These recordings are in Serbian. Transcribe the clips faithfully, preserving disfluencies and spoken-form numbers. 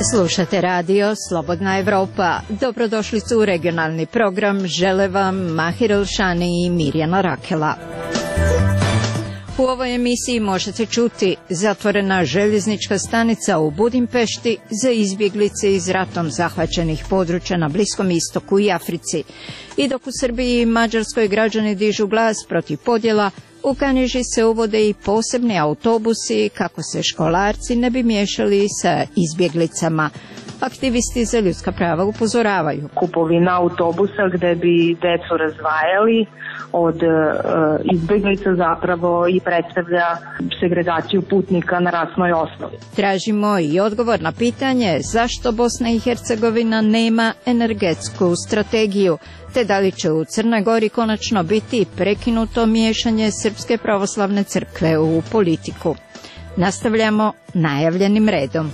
Slušate radio Slobodna Evropa. Dobrodošli su u regionalni program. Žele vam Mahir Elšani i Mirjana Rakela. U ovoj emisiji možete čuti zatvorena željeznička stanica u Budimpešti za izbjeglice iz ratom zahvaćenih područja na Bliskom istoku i Africi. I dok u Srbiji i Mađarskoj građani dižu glas protiv podjela, u Kanjiži se uvode i posebni autobusi kako se školarci ne bi miješali sa izbjeglicama. Aktivisti za ljudska prava upozoravaju. Kupovina autobusa gde bi decu razdvajali od e, izbjeglica zapravo i predstavlja segregaciju putnika na rasnoj osnovi. Tražimo i odgovor na pitanje zašto Bosna i Hercegovina nema energetsku strategiju, te da li će u Crnoj Gori konačno biti prekinuto miješanje Srpske pravoslavne crkve u politiku. Nastavljamo najavljenim redom.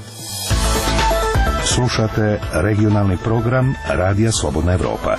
Slušate regionalni program Radija Slobodna Evropa.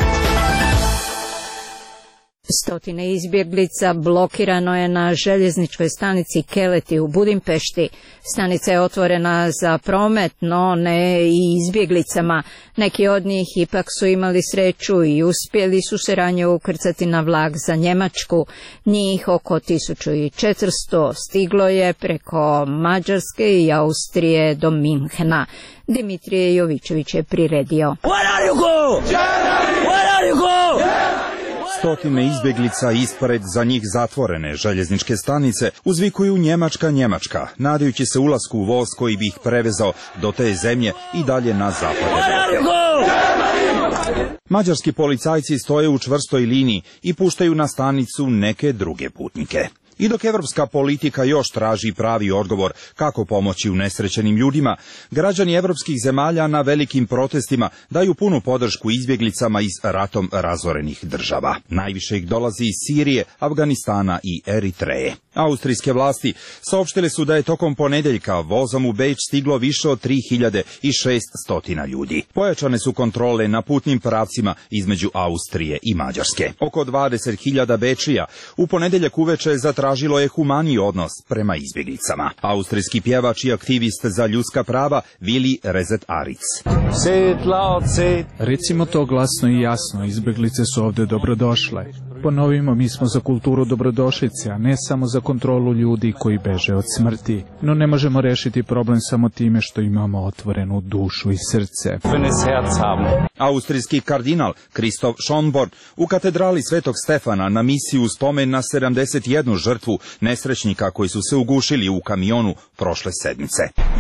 Stotine izbjeglica blokirano je na željezničkoj stanici Keleti u Budimpešti. Stanica je otvorena za promet, no ne i izbjeglicama. Neki od njih ipak su imali sreću i uspjeli su se ranije ukrcati na vlak za Njemačku. Njih oko tisuću četiristo stiglo je preko Mađarske i Austrije do Minhena. Dimitrije Jovićević je priredio. Where are you go? Where are you go? Stotine izbjeglica ispred za njih zatvorene željezničke stanice uzvikuju Njemačka, Njemačka, nadajući se ulasku u voz koji bi ih prevezao do te zemlje i dalje na zapad Evrope. Mađarski policajci stoje u čvrstoj liniji i puštaju na stanicu neke druge putnike. I dok evropska politika još traži pravi odgovor kako pomoći unesrećenim ljudima, građani evropskih zemalja na velikim protestima daju punu podršku izbjeglicama iz ratom razorenih država. Najviše ih dolazi iz Sirije, Afganistana i Eritreje. Austrijske vlasti saopštile su da je tokom ponedeljka vozom u Beč stiglo više od tri hiljade šesto ljudi. Pojačane su kontrole na putnim pravcima između Austrije i Mađarske. Oko dvadeset hiljada Bečija u ponedeljak uveče zatražilo je humaniji odnos prema izbjeglicama. Austrijski pjevač i aktivist za ljudska prava Vili Rezet Aric. Recimo to glasno i jasno, izbjeglice su ovdje dobrodošle. Ponovimo, mi smo za kulturu dobrodošlice, a ne samo za kontrolu ljudi koji beže od smrti. No ne možemo rešiti problem samo time što imamo otvorenu dušu i srce. Austrijski kardinal Kristof Schonborn u katedrali Svetog Stefana na misiju u spomen na sedamdeset jednu žrtvu nesrećnika koji su se ugušili u kamionu prošle sedmice.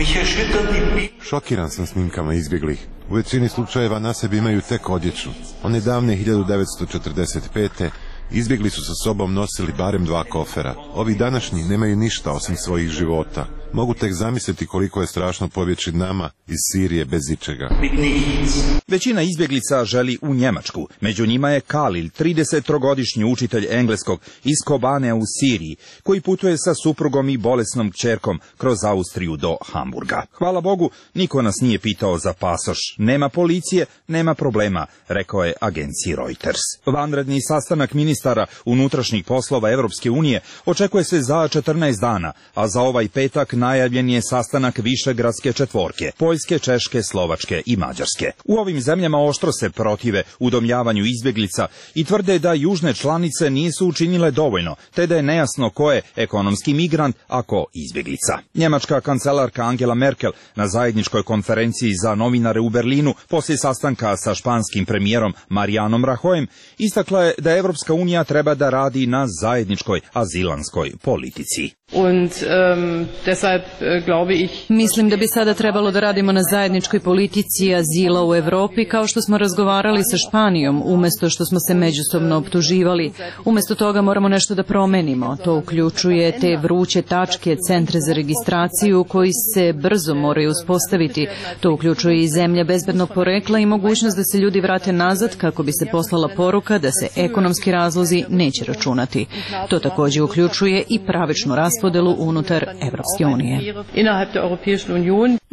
Šokiran sam snimkama izbjeglih. U većini slučajeva na sebi imaju tek odjeću. One davne hiljadu devetsto četrdeset pete izbjegli su sa sobom nosili barem dva kofera. Ovi današnji nemaju ništa osim svojih života. Mogu tek zamisliti koliko je strašno pobjeći nama iz Sirije bez ičega. Većina izbjeglica želi u Njemačku. Među njima je Kalil, tridesettrogodišnji učitelj engleskog iz Kobanea u Siriji, koji putuje sa suprugom i bolesnom kćerkom kroz Austriju do Hamburga. Hvala Bogu, niko nas nije pitao za pasoš. Nema policije, nema problema, rekao je agenciji Reuters. Vanredni sastanak ministara unutrašnjih poslova Evropske unije očekuje se za četrnaest dana, a za ovaj petak najavljen je sastanak Višegradske četvorke, Poljske, Češke, Slovačke i Mađarske. U ovim zemljama oštro se protive udomljavanju izbjeglica i tvrde da južne članice nisu učinile dovoljno, te da je nejasno ko je ekonomski migrant, a ko izbjeglica. Njemačka kancelarka Angela Merkel na zajedničkoj konferenciji za novinare u Berlinu poslije sastanka sa španskim premijerom Marijanom Rajoyem istakla je da Evropska unija treba da radi na zajedničkoj azilanskoj politici. Und, um, deshalb, uh, glaube ich... Mislim da bi sada trebalo da radimo na zajedničkoj politici azila u Evropi, kao što smo razgovarali sa Španijom, umjesto što smo se međusobno optuživali. Umjesto toga moramo nešto da promenimo. To uključuje te vruće tačke, centre za registraciju koji se brzo moraju uspostaviti. To uključuje i zemlje bezbednog porekla i mogućnost da se ljudi vrate nazad kako bi se poslala poruka da se ekonomski razlozi neće računati. To također uključuje i pravičnu raspodelu unutar Evropske unije.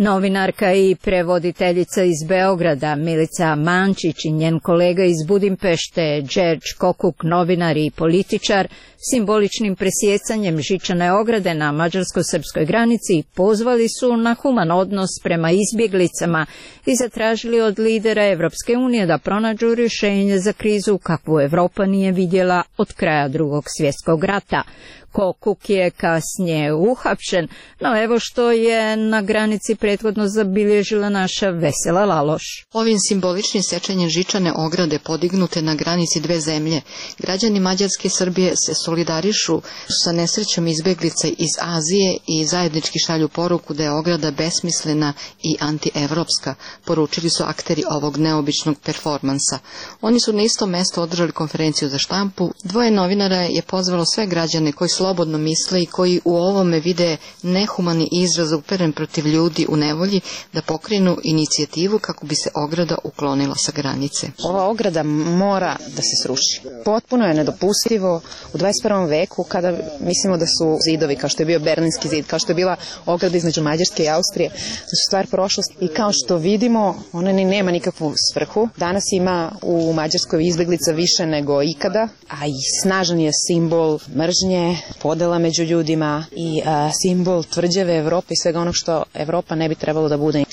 Novinarka i prevoditeljica iz Beograda Milica Mančić i njen kolega iz Budimpešte Đerđ Kokuk, novinar i političar, simboličnim presjecanjem žičane ograde na mađarsko-srpskoj granici pozvali su na human odnos prema izbjeglicama i zatražili od lidera Evropske unije da pronađu rješenje za krizu kakvu Evropa nije vidjela od kraja Drugog svjetskog rata. Kokuk je kasnije uhapšen, no evo što je na granici prethodno zabilježila naša Vesela Laloš. Ovim simboličnim sečenjem žičane ograde podignute na granici dve zemlje, građani Mađarske i Srbije se solidarišu sa nesrećom izbjeglica iz Azije i zajednički šalju poruku da je ograda besmislena i antievropska, poručili su akteri ovog neobičnog performansa. Oni su na isto mesto održali konferenciju za štampu. Dvoje novinara je pozvalo sve građane koji slobodno misle i koji u ovome vide nehumani izraz uperen protiv ljudi u nevolji da pokrenu inicijativu kako bi se ograda uklonila sa granice. Ova ograda mora da se sruši. Potpuno je nedopustivo u dvadeset prvom veku kada mislimo da su zidovi kao što je bio Berlinski zid, kao što je bila ograda između Mađarske i Austrije, da su stvar prošlosti i kao što vidimo ona ni nema nikakvu svrhu. Danas ima u Mađarskoj izbjeglica više nego ikada, a i snažan je simbol mržnje, podela među ljudima i a, simbol tvrđave Evrope i svega onog što Evropa ne bi trebalo da bude.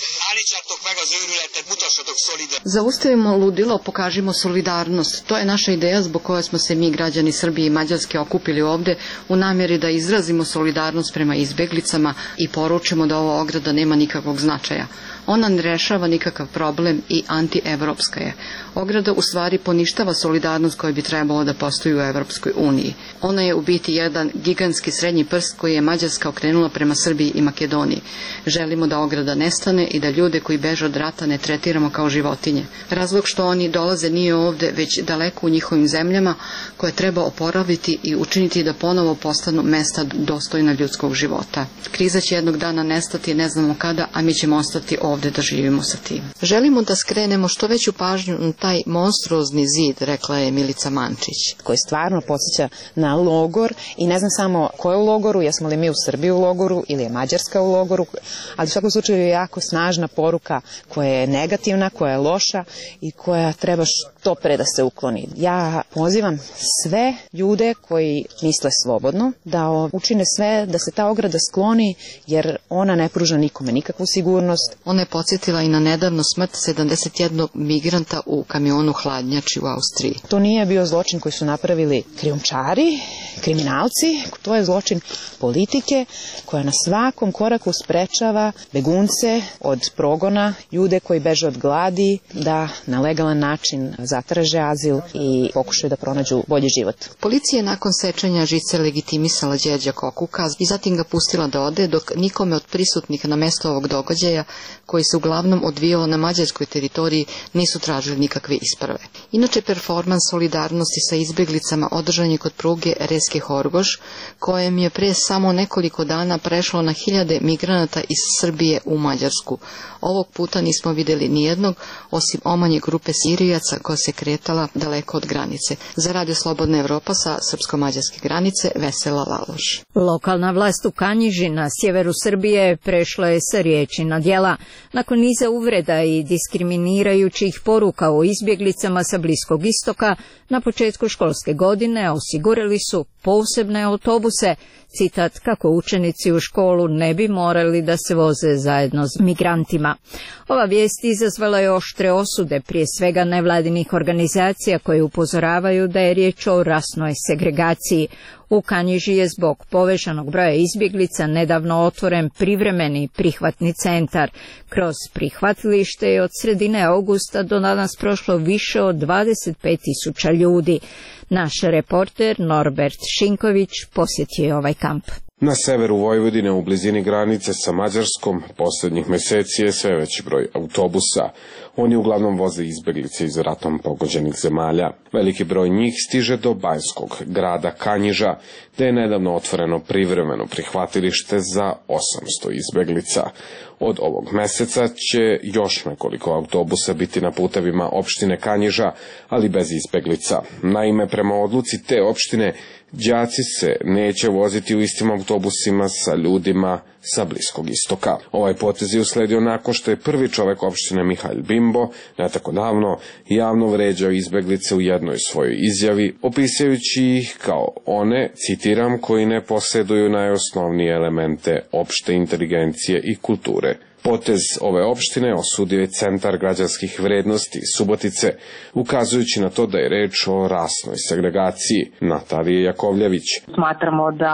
Zaustavimo ludilo, pokažimo solidarnost. To je naša ideja zbog koje smo se mi, građani Srbije i Mađarske, okupili ovde u namjeri da izrazimo solidarnost prema izbjeglicama i poručimo da ova ograda nema nikakvog značaja. Ona ne rešava nikakav problem i antievropska je. Ograda u stvari poništava solidarnost koja bi trebalo da postoji u Evropskoj uniji. Ona je u biti jedan gigantski srednji prst koji je Mađarska okrenula prema Srbiji i Makedoniji. Želimo da ograda nestane i da ljude koji beže od rata ne tretiramo kao životinje. Razlog što oni dolaze nije ovde, već daleko u njihovim zemljama koje treba oporaviti i učiniti da ponovo postanu mesta dostojna ljudskog života. Kriza će jednog dana nestati, ne znamo kada, a mi ćemo ostati ovde da živimo sa tim. Želimo da skrenemo što veću pažnju na taj monstruozni zid, rekla je Milica Mančić. Koji stvarno podsjeća na logor i ne znam samo ko je u logoru, jesmo li mi u Srbiji u logoru ili je Mađarska u logoru, ali u svakom slučaju je jako snažna poruka koja je negativna, koja je loša i koja treba što pre da se ukloni. Ja pozivam sve ljude koji misle slobodno da učine sve da se ta ograda skloni jer ona ne pruža nikome nikakvu sigurnost. Ona je podsjetila i na nedavno smrt sedamdeset jednog migranta u kamionu hladnjači u Austriji. To nije bio zločin koji su napravili krijumčari, kriminalci, to je zločin politike koja na svakom koraku sprečava begunce od progona, ljude koji beže od gladi, da na legalan način zatraže azil i pokušaju da pronađu bolji život. Policija je nakon sečenja žice legitimisala Đerđa Kokuka i zatim ga pustila da ode, dok nikome od prisutnih na mesto ovog događaja, koji se uglavnom odvijao na mađarskoj teritoriji, nisu tražili nikakve isprave. Inače, performans solidarnosti sa izbjeglicama održan je kod pruge Reske-Horgoš, kojem je pre samo nekoliko dana prešlo na hiljade migranata iz Srbije u Mađarsku. Ovog puta nismo vidjeli nijednog, osim omanje grupe Sirijaca koja se kretala daleko od granice. Za Radio Slobodna Evropa sa srpsko-mađarske granice, Vesela Laloš. Lokalna vlast u Kanjiži na sjeveru Srbije prešla je sa riječi na djela. Nakon niza uvreda i diskriminirajućih poruka o izbjeglicama sa Bliskog istoka, na početku školske godine osigurali su posebne autobuse, citat, kako učenici u školu ne bi morali da se voze zajedno s migrantima. Ova vijest izazvala je oštre osude, prije svega nevladinih organizacija koje upozoravaju da je riječ o rasnoj segregaciji. U Kanjiži je zbog povećanog broja izbjeglica nedavno otvoren privremeni prihvatni centar. Kroz prihvatilište je od sredine augusta do danas prošlo više od dvadeset pet tisuća ljudi. Naš reporter Norbert Šinković posjetio je ovaj kamp. Na severu Vojvodine, u blizini granice sa Mađarskom, posljednjih meseci je sve veći broj autobusa. Oni uglavnom voze izbjeglice iz ratom pogođenih zemalja. Veliki broj njih stiže do banjskog grada Kanjiža, gde je nedavno otvoreno privremeno prihvatilište za osamsto izbjeglica. Od ovog meseca će još nekoliko autobusa biti na putevima opštine Kanjiža, ali bez izbjeglica. Naime, prema odluci te opštine, đaci se neće voziti u istim autobusima autobusima sa ljudima sa Bliskog istoka. Ovaj potez je usledio nakon što je prvi čovek opštine Mihail Bimbo ne tako davno javno vređao izbeglice u jednoj svojoj izjavi, opisujući ih kao one, citiram, koji ne posjeduju najosnovnije elemente opšte inteligencije i kulture. Potez ove opštine osudio je Centar građanskih vrednosti Subotice, ukazujući na to da je reč o rasnoj segregaciji. Natalija Jakovljević. Smatramo da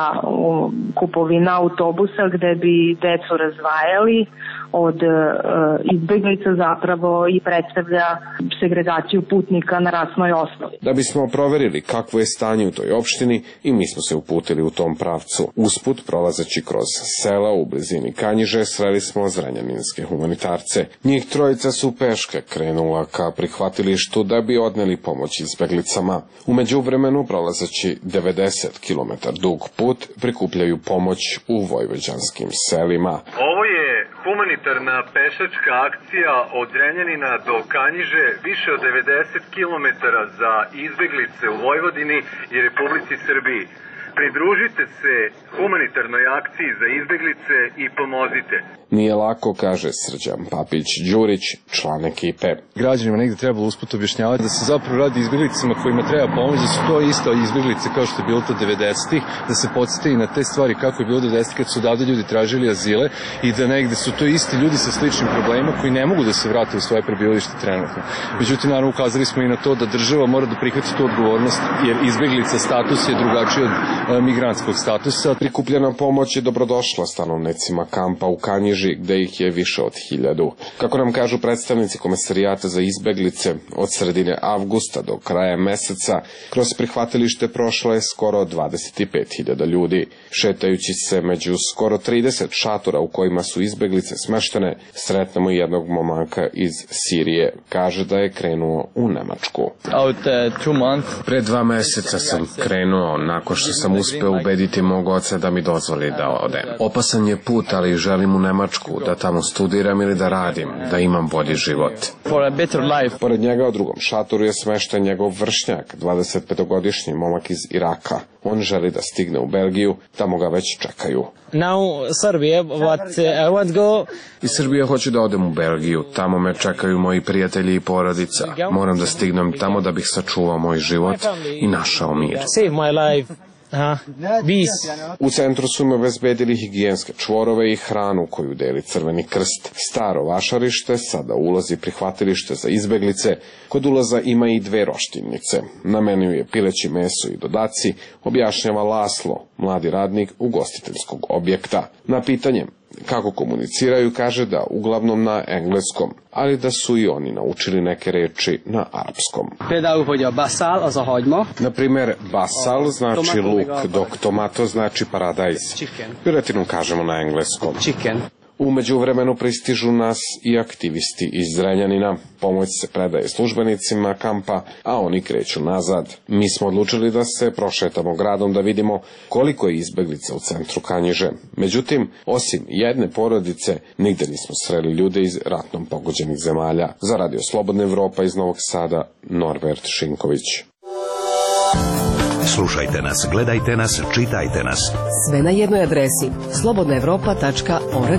kupovina autobusa gde bi decu razdvajali od e, izbeglica zapravo i predstavlja segregaciju putnika na rasnoj osnovi. Da bismo proverili kakvo je stanje u toj opštini i mi smo se uputili u tom pravcu. Usput, prolazeći kroz sela u blizini Kanjiže, sreli smo zrenjaninske humanitarce. Njih trojica su peške krenula ka prihvatilištu da bi odneli pomoć izbeglicama. U međuvremenu, prolazeći devedeset kilometara dug put, prikupljaju pomoć u vojvođanskim selima. Ovo je humanitarna pešačka akcija od Zrenjanina do Kanjiže, više od devedeset kilometara za izbeglice u Vojvodini i Republici Srbiji. Pridružite se humanitarnoj akciji za izbeglice i pomozite. Nije lako, kaže Srđan Papić-Đurić, član ekipe. Građanima negde trebalo usput objašnjavati da se zapravo radi izbeglicama kojima treba pomoći, da su to isto izbeglice kao što je bilo to devedesetih, da se podsjeti i na te stvari kako je bilo devedesetih kad su odavde ljudi tražili azile i da negde su to isti ljudi sa sličnim problemima koji ne mogu da se vrate u svoje prebivalište trenutno. Međutim, naravno, ukazali smo i na to da država mora da prihvati tu odgovornost, jer izbeglica status je drugačiji od migrantskog statusa. Prikupljena pomoć je dobrodošla stanovnicima kampa u Kanjiži, gde ih je više od hiljadu. Kako nam kažu predstavnici Komesarijata za izbeglice, od sredine avgusta do kraja meseca kroz prihvatilište prošlo je skoro dvadeset pet hiljada ljudi. Šetajući se među skoro trideset šatora u kojima su izbeglice smeštene, sretnemo jednog momaka iz Sirije. Kaže da je krenuo u Nemačku. Pre dva meseca sam krenuo nakon što sam uspeo ubediti mog oca da mi dozvoli da odem. Opasan je put, ali želim u Nemačku, da tamo studiram ili da radim, da imam bolji život. Pored njega u drugom šatoru je smešten njegov vršnjak, dvadesetpetogodišnji momak iz Iraka. On želi da stigne u Belgiju, tamo ga već čekaju. Iz Srbije hoću da odem u Belgiju, tamo me čekaju moji prijatelji i porodica. Moram da stignem tamo da bih sačuvao moj život i našao mir. U centru su im obezbedili higijenske čvorove i hranu koju deli Crveni krst. Staro vašarište, sada ulazi prihvatilište za izbeglice, kod ulaza ima i dve roštilnice. Na meniju je pileći meso i dodaci, objašnjava Laslo, mladi radnik ugostiteljskog objekta. Na pitanje kako komuniciraju, kaže da uglavnom na engleskom, ali da su i oni naučili neke reči na arapskom. Na primer, basal znači luk, dok tomato znači paradajz. Piletinu kažemo na engleskom. U međuvremenu pristižu nas i aktivisti iz Zrenjanina. Pomoć se predaje službenicima kampa, a oni kreću nazad. Mi smo odlučili da se prošetamo gradom da vidimo koliko je izbeglica u centru Kanjiže. Međutim, osim jedne porodice, nigde nismo sreli ljude iz ratnom pogođenih zemalja. Za Radio Slobodna Evropa iz Novog Sada, Norbert Šinković. Slušajte nas, gledajte nas, čitajte nas. Sve na jednoj adresi slobodna evropa tačka org.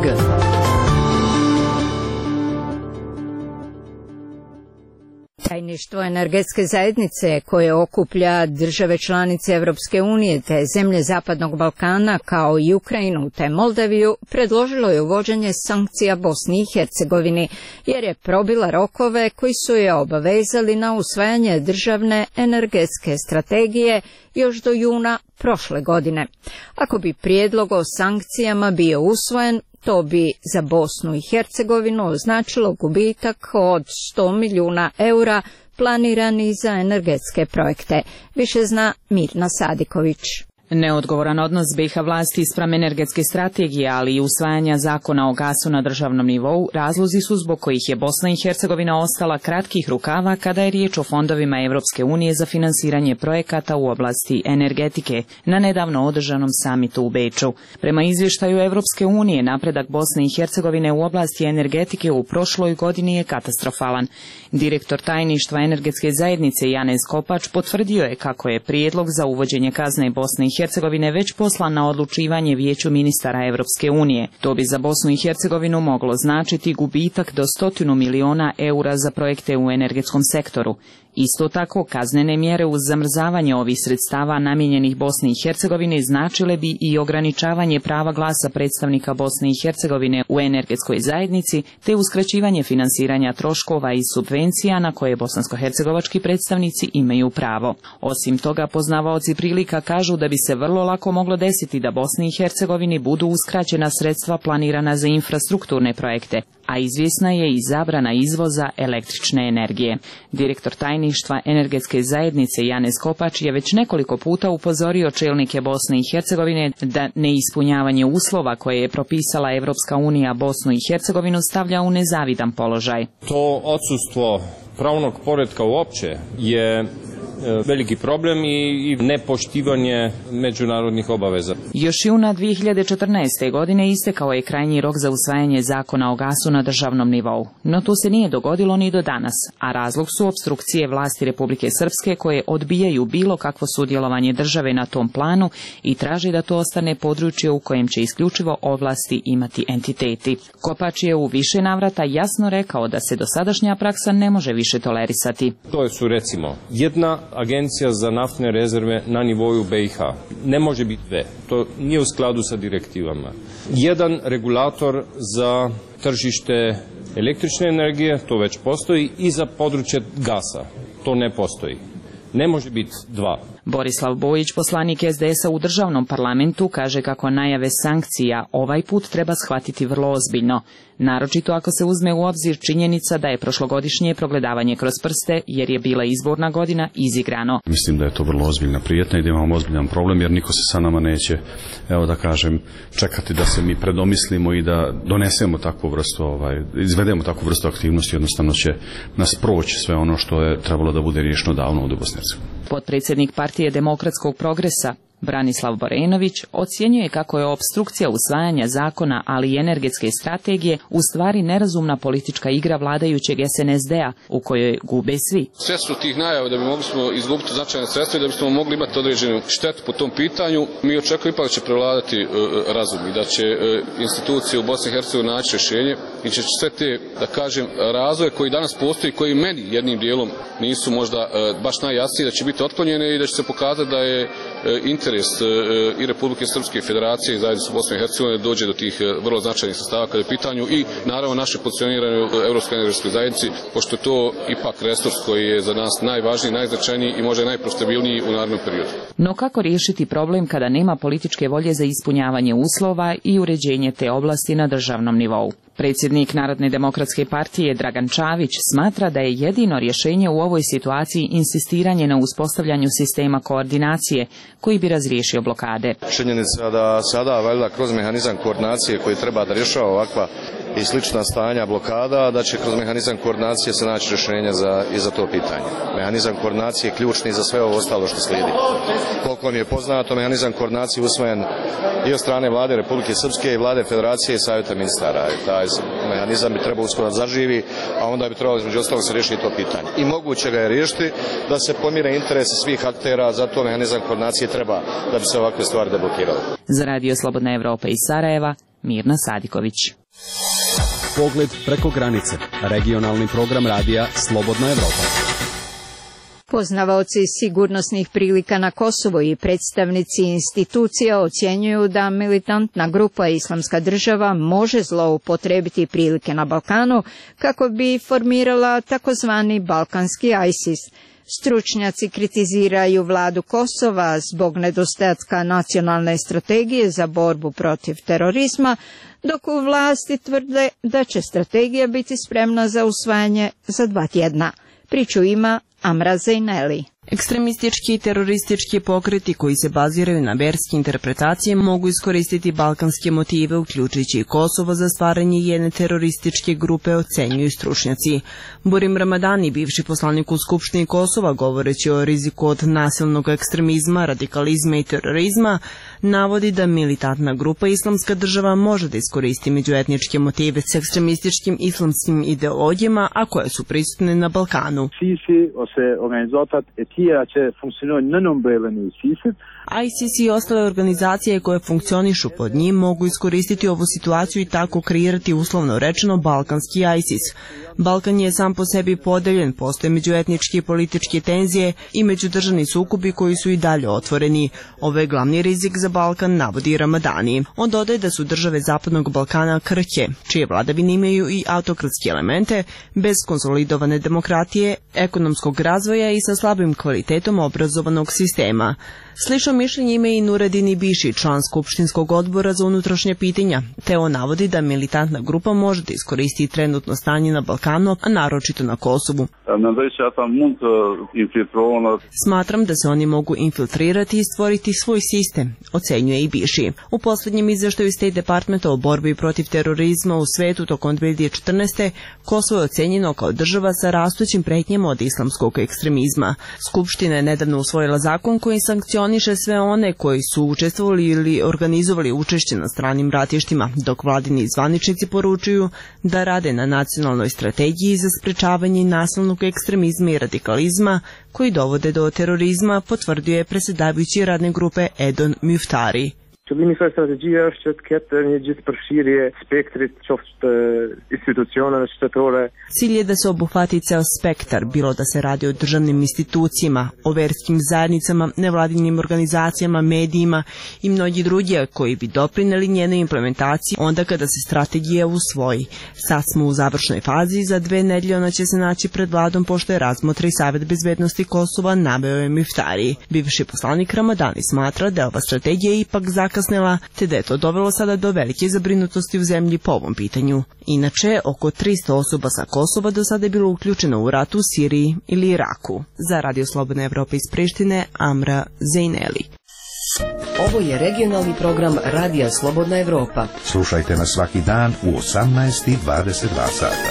Tajništvo energetske zajednice koje okuplja države članice Evropske unije te zemlje Zapadnog Balkana kao i Ukrajinu te Moldaviju predložilo je uvođenje sankcija Bosni i Hercegovini jer je probila rokove koji su je obavezali na usvajanje državne energetske strategije još do juna prošle godine. Ako bi prijedlog o sankcijama bio usvojen, to bi za Bosnu i Hercegovinu označilo gubitak od sto milijuna eura planirani za energetske projekte. Više zna Mirna Sadiković. Neodgovoran odnos B i H vlasti spram energetske strategije, ali i usvajanja zakona o gasu na državnom nivou, razlozi su zbog kojih je Bosna i Hercegovina ostala kratkih rukava kada je riječ o fondovima Evropske unije za finansiranje projekata u oblasti energetike na nedavno održanom samitu u Beču. Prema izvještaju Evropske unije, napredak Bosne i Hercegovine u oblasti energetike u prošloj godini je katastrofalan. Direktor tajništva energetske zajednice Janez Kopač potvrdio je kako je prijedlog za uvođenje kazne Bosne i Hercegovine već poslan na odlučivanje Vijeću ministara Evropske unije. To bi za Bosnu i Hercegovinu moglo značiti gubitak do stotinu miliona eura za projekte u energetskom sektoru. Isto tako, kaznene mjere uz zamrzavanje ovih sredstava namijenjenih Bosni i Hercegovini značile bi i ograničavanje prava glasa predstavnika Bosne i Hercegovine u energetskoj zajednici, te uskraćivanje finansiranja troškova i subvencija na koje bosansko-hercegovački predstavnici imaju pravo. Osim toga, poznavaoci prilika kažu da bi se vrlo lako moglo desiti da Bosni i Hercegovini budu uskraćena sredstva planirana za infrastrukturne projekte, a izvjesna je i zabrana izvoza električne energije. Direktor tajništva energetske zajednice Janez Kopač je već nekoliko puta upozorio čelnike Bosne i Hercegovine da neispunjavanje uslova koje je propisala Evropska unija Bosnu i Hercegovinu stavlja u nezavidan položaj. To odsustvo pravnog poretka uopće je veliki problem i nepoštivanje međunarodnih obaveza. Još juna dvije hiljade četrnaeste. godine istekao je krajnji rok za usvajanje zakona o gasu na državnom nivou, no to se nije dogodilo ni do danas, a razlog su opstrukcije vlasti Republike Srpske koje odbijaju bilo kakvo sudjelovanje države na tom planu i traži da to ostane područje u kojem će isključivo ovlasti imati entiteti. Kopač je u više navrata jasno rekao da se dosadašnja praksa ne može više tolerisati. To su recimo jedna agencija za naftne rezerve na nivou B i H. Ne može biti dve. To nije u skladu sa direktivama. Jedan regulator za tržište električne energije, to već postoji, i za područje gasa. To ne postoji. Ne može biti dva. Borislav Bojić, poslanik S D S-a u državnom parlamentu, kaže kako najave sankcija ovaj put treba shvatiti vrlo ozbiljno. Naročito ako se uzme u obzir činjenica da je prošlogodišnje progledavanje kroz prste, jer je bila izborna godina, izigrano. Mislim da je to vrlo ozbiljna prijetnja i da imamo ozbiljan problem, jer niko se sa nama neće, evo da kažem, čekati da se mi predomislimo i da donesemo takvu vrstu, ovaj, izvedemo takvu vrstu aktivnosti, jednostavno će nas proći sve ono što je trebalo da bude riješeno davno u Bosni i Hercegovini. Potpredsjednik Partije demokratskog progresa Branislav Borenović ocjenjuje kako je opstrukcija usvajanja zakona, ali i energetske strategije u stvari nerazumna politička igra vladajućeg S N S D-a u kojoj gube svi. Sve su tih najava da bi mogli smo izgubiti značajne sredstva i da bismo mogli imati određenu štetu po tom pitanju. Mi očekujemo ipak da će prevladati uh, razum i da će uh, institucije u Bosni i Hercegovini naći rješenje i će sve te, da kažem, razvoje koji danas postoji, koji meni jednim dijelom nisu možda uh, baš najjasniji, da će biti otklonjene i da će se pokazati da je uh, interes i Republike Srpske Federacije i zajedno sa Bosne i Hercegovine dođe do tih vrlo značajnih sredstava kada je u pitanju i naravno naše pozicioniranje u Evropskoj energetskoj zajednici, pošto je to ipak resurs koji je za nas najvažniji, najznačajniji i možda najprofitabilniji u narednom periodu. No kako riješiti problem kada nema političke volje za ispunjavanje uslova i uređenje te oblasti na državnom nivou? Predsjednik Narodne demokratske partije Dragan Čavić smatra da je jedino rješenje u ovoj situaciji insistiranje na uspostavljanju sistema koordinacije koji bi razriješio blokade. Činjenica da sada valjda kroz mehanizam koordinacije koji treba da rješava ovakva i slična stanja blokada, da će kroz mehanizam koordinacije se naći rješenja za, i za to pitanje. Mehanizam koordinacije je ključni za sve ovo ostalo što slijedi. Koliko mi je poznato, mehanizam koordinacije usvojen i od strane vlade Republike Srpske i vlade Federacije i Savjeta ministara. Taj mehanizam bi trebao uskoro zaživi, a onda bi trebalo između ostalog se riješiti to pitanje. I moguće ga je riješiti da se pomire interese svih aktera, zato mehanizam koordinacije treba da bi se ovakve stvari deblokirale. Za Radio Slobodna Evropa iz Sarajeva, Mirna Sadiković. Pogled preko granice. Regionalni program radija Slobodna Evropa. Poznavaoci sigurnosnih prilika na Kosovu i predstavnici institucija ocjenjuju da militantna grupa Islamska država može zloupotrebiti prilike na Balkanu kako bi formirala takozvani balkanski ISIS. Stručnjaci kritiziraju vladu Kosova zbog nedostatka nacionalne strategije za borbu protiv terorizma, dok u vlasti tvrde da će strategija biti spremna za usvajanje za dva tjedna. Priču ima Amra Zejneli. Ekstremistički i teroristički pokreti koji se baziraju na verske interpretacije mogu iskoristiti balkanske motive, uključujući i Kosovo, za stvaranje jedne terorističke grupe, ocenjuju stručnjaci. Burim Ramadani, bivši poslanik u Skupštini Kosova, govoreći o riziku od nasilnog ekstremizma, radikalizma i terorizma, navodi da militantna grupa Islamska država može da iskoristi međuetničke motive s ekstremističkim islamskim ideologijama, a koje su prisutne na Balkanu. ISIS i ostale organizacije koje funkcionišu pod njim mogu iskoristiti ovu situaciju i tako kreirati uslovno rečeno balkanski ISIS. Balkan je sam po sebi podeljen, postoje međuetnički i politički tenzije i međudržavni sukobi koji su i dalje otvoreni. Ovo je glavni rizik za Balkan, navodi Ramadani. On dodaje da su države Zapadnog Balkana krhke, čije vladavine imaju i autokratske elemente, bez konsolidovane demokratije, ekonomskog razvoja i sa slabim kvalitetom obrazovanog sistema. Slično mišljenje ima i Nuredin Ibiši, član Skupštinskog odbora za unutrašnje pitanja, te on navodi da militantna grupa može da iskoristi trenutno stanje na Balkanu, a naročito na Kosovu. Smatram da se oni mogu infiltrirati i stvoriti svoj sistem, ocenjuje Ibiši. U posljednjem izveštaju State Departmenta o borbi protiv terorizma u svetu tokom dve hiljade četrnaeste. Kosovo je ocenjeno kao država sa rastućim pretnjama od islamskog ekstremizma. Skupština je nedavno usvojila zakon koji sankcioniše sve one koji su učestvovali ili organizovali učešće na stranim ratištima, dok vladini zvaničnici poručuju da rade na nacionalnoj strategiji za sprečavanje nasilnog ekstremizma i radikalizma koji dovode do terorizma, potvrdio je predsjedavajući radne grupe Edon Muftari. Qëllimi i kësaj strategjie është që të ketë një gjithëpërfshirje spektrit qoftë institucioneve shtetërore. Cilj je da se obuhvati ceo spektar, bilo da se radi o državnim institucijama, o verskim zajednicama, nevladinim organizacijama, medijima i mnogi drugi koji bi doprineli njenoj implementaciji onda kada se strategija usvoji. Sad smo u završnoj fazi, za dve nedelje ona će se naći pred vladom pošto je razmotri Savet bezbednosti Kosova, naveo je Muftari. Bivši poslanik Ramadani smatra da je ova strategija ipak zakasnila, te da je to dovelo sada do velike zabrinutosti u zemlji po ovom pitanju. Inače, oko tristo osoba sa Kosova do sada je bilo uključeno u rat u Siriji ili Iraku. Za Radio Slobodna Evropa iz Prištine, Amra Zejneli. Ovo je regionalni program Radija Slobodna Evropa. Slušajte nas svaki dan u osamnaest i dvadeset dva sata.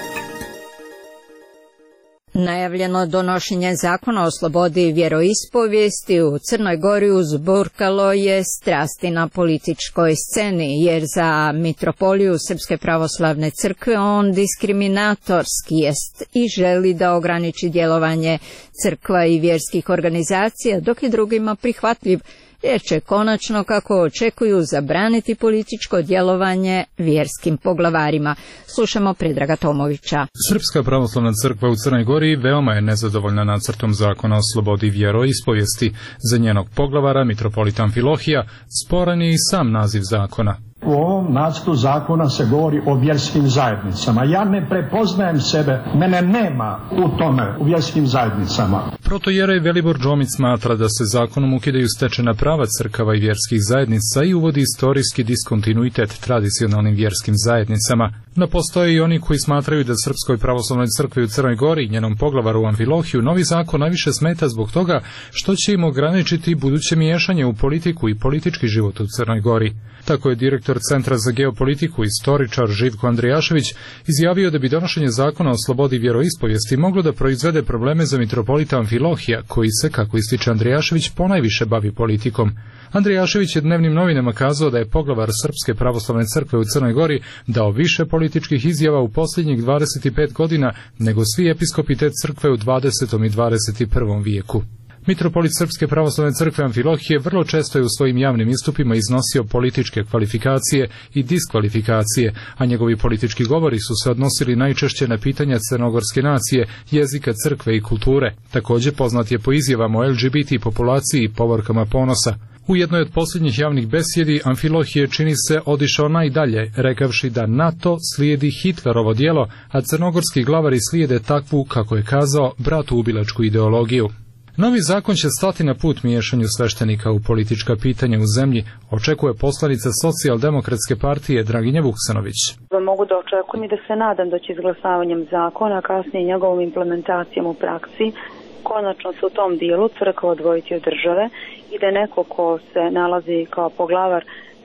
Najavljeno donošenje zakona o slobodi vjeroispovijesti u Crnoj Gori uzburkalo je strasti na političkoj sceni, jer za mitropoliju Srpske pravoslavne crkve on diskriminatorski jest i želi da ograniči djelovanje crkva i vjerskih organizacija, dok je drugima prihvatljiv, jer će konačno, kako očekuju, zabraniti političko djelovanje vjerskim poglavarima. Slušamo Predraga Tomovića. Srpska pravoslavna crkva u Crnoj Gori veoma je nezadovoljna nacrtom zakona o slobodi vjeroispovijesti. Za njenog poglavara, mitropolita Amfilohija, sporan je i sam naziv zakona. U ovom nacrtu zakona se govori o vjerskim zajednicama. Ja ne prepoznajem sebe, mene nema u tome, u vjerskim zajednicama. Protojerej Velibor Džomić smatra da se zakonom ukidaju stečena prava crkava i vjerskih zajednica i uvodi istorijski diskontinuitet tradicionalnim vjerskim zajednicama. No postoje i oni koji smatraju da Srpskoj pravoslavnoj crkvi u Crnoj Gori i njenom poglavaru Amfilohiju novi zakon najviše smeta zbog toga što će im ograničiti buduće miješanje u politiku i politički život u Crnoj Gori. Tako je direktor Centra za geopolitiku, istoričar Živko Andrijašević, izjavio da bi donošenje zakona o slobodi vjeroispovijesti moglo da proizvede probleme za mitropolita Amfilohija, koji se, kako ističe Andrijašević, ponajviše bavi politikom. Andrijašević je dnevnim novinama kazao da je poglavar Srpske pravoslavne crkve u Crnoj Gori dao više političkih izjava u posljednjih dvadeset pet godina nego svi episkopi te crkve u dvadesetom i dvadeset prvom vijeku. Mitropolit Srpske pravoslavne crkve Amfilohije vrlo često je u svojim javnim istupima iznosio političke kvalifikacije i diskvalifikacije, a njegovi politički govori su se odnosili najčešće na pitanja crnogorske nacije, jezika, crkve i kulture. Također poznat je po izjavama o L G B T populaciji i povorkama ponosa. U jednoj od posljednjih javnih besjedi Amfilohije čini se odišao najdalje, rekavši da NATO slijedi Hitlerovo djelo, a crnogorski glavari slijede takvu, kako je kazao, bratuubilačku ideologiju. Novi zakon će stati na put miješanju sveštenika u politička pitanja u zemlji, očekuje poslanica Socijaldemokratske partije Draginja Vuksanović. Mogu da očekujem i da se nadam da će izglasavanjem zakona, kasnije njegovom implementacijom u praksi, konačno se u tom dijelu crkva odvojiti od države i da neko ko se nalazi kao poglavar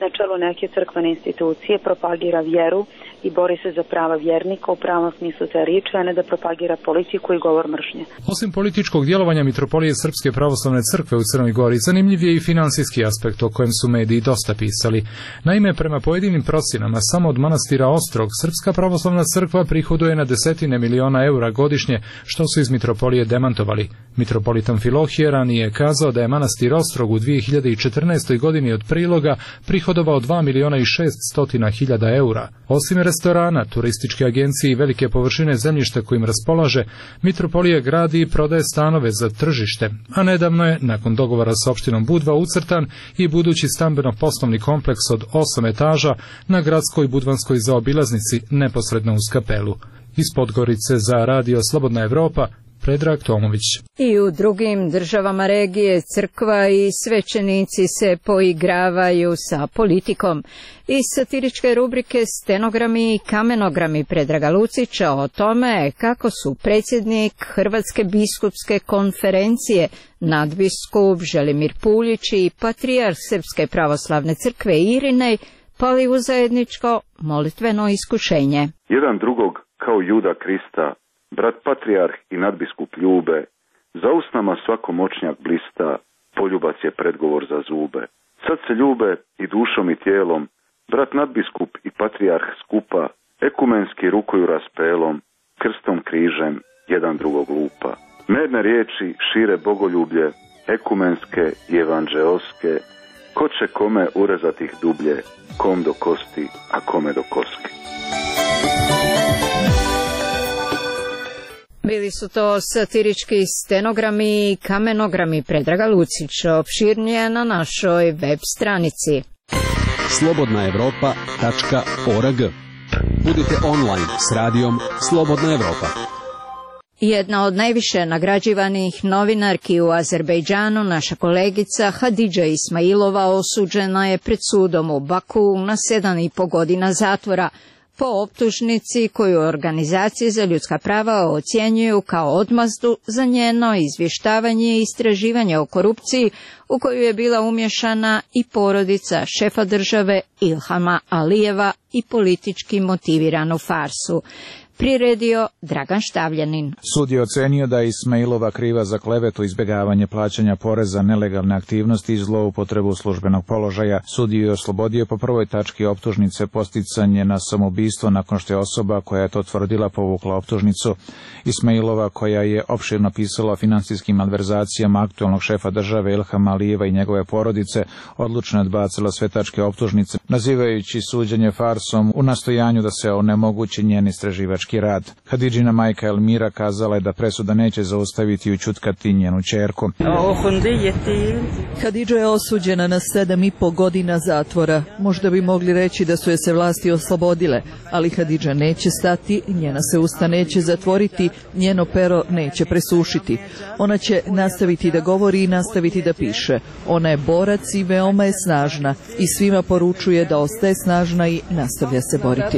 na čelu neke crkvene institucije, propagira vjeru i bori se za prava vjernika u pravom smislu te riječi, a ne da propagira politiku i govor mržnje. Osim političkog djelovanja Mitropolije Srpske pravoslavne crkve u Crnoj Gori, zanimljiv je i financijski aspekt o kojem su mediji dosta pisali. Naime, prema pojedinim procjenama, samo od manastira Ostrog Srpska pravoslavna crkva prihoduje na desetine miliona eura godišnje, što su iz Mitropolije demantovali. Mitropolit Amfilohije ranije je kazao da je manastir Ostrog u dvije hiljade četrnaestoj godini od priloga prihodovao dva miliona i šeststotina hiljada eura. Osim restorana, turističke agencije i velike površine zemljišta kojim raspolaže, Mitropolija gradi i prodaje stanove za tržište, a nedavno je, nakon dogovora s opštinom Budva, ucrtan i budući stambeno-poslovni kompleks od osam etaža na gradskoj budvanskoj zaobilaznici neposredno uz kapelu. Iz Podgorice za Radio Slobodna Evropa, Predrag Tomović. I u drugim državama regije crkva i svećenici se poigravaju sa politikom. Iz satiričke rubrike Stenogrami i kamenogrami Predraga Lucića o tome kako su predsjednik Hrvatske biskupske konferencije, nadbiskup Želimir Puljić i patrijarh Srpske pravoslavne crkve Irinej pali u zajedničko molitveno iskušenje. Jedan drugog kao Juda Krista, brat patrijarh i nadbiskup ljube, za usnama svako moćnjak blista, poljubac je predgovor za zube. Sad se ljube i dušom i tijelom, brat nadbiskup i patrijarh skupa, ekumenski rukuju raspelom, krstom križem jedan drugog lupa. Medne riječi šire bogoljublje, ekumenske i evanđeoske, ko će kome urezati ih dublje, kom do kosti, a kome do koske. Bili su to satirički stenogrami i kamenogrami Predraga Lucića, opširnije na našoj web stranici. slobodna evropa tačka org. Budite online s radijom Slobodna Evropa. Jedna od najviše nagrađivanih novinarki u Azerbejdžanu, naša kolegica Hadidža Ismailova, osuđena je pred sudom u Baku na sedam i po godina zatvora po optužnici koju organizacije za ljudska prava ocjenjuju kao odmazdu za njeno izvještavanje i istraživanje o korupciji u koju je bila umješana i porodica šefa države Ilhama Alijeva i politički motiviranu farsu. Priredio Dragan Štavljanin. Sud je ocenio da je Ismailova kriva za klevetu, izbjegavanje plaćanja poreza, nelegalne aktivnosti i zloupotrebu službenog položaja. Sud je oslobodio po prvoj tački optužnice posticanje na samoubistvo nakon što je osoba koja je to tvrdila povukla optužnicu. Ismailova, koja je opširno pisala o finansijskim malverzacijama aktualnog šefa države Ilhama Alijeva i njegove porodice, odlučno je odbacila sve tačke optužnice, nazivajući suđenje farsom u nastojanju da se onemogući njen istraživački rad. Hadidžina majka Elmira kazala je da presuda neće zaustaviti i ućutkati njenu ćerku. Hadidža je osuđena na sedam i po godina zatvora. Možda bi mogli reći da su je se vlasti oslobodile, ali Hadidža neće stati, njena se usta neće zatvoriti, njeno pero neće presušiti. Ona će nastaviti da govori i nastaviti da piše. Ona je borac i veoma je snažna i svima poručuje da ostaje snažna i nastavlja se boriti.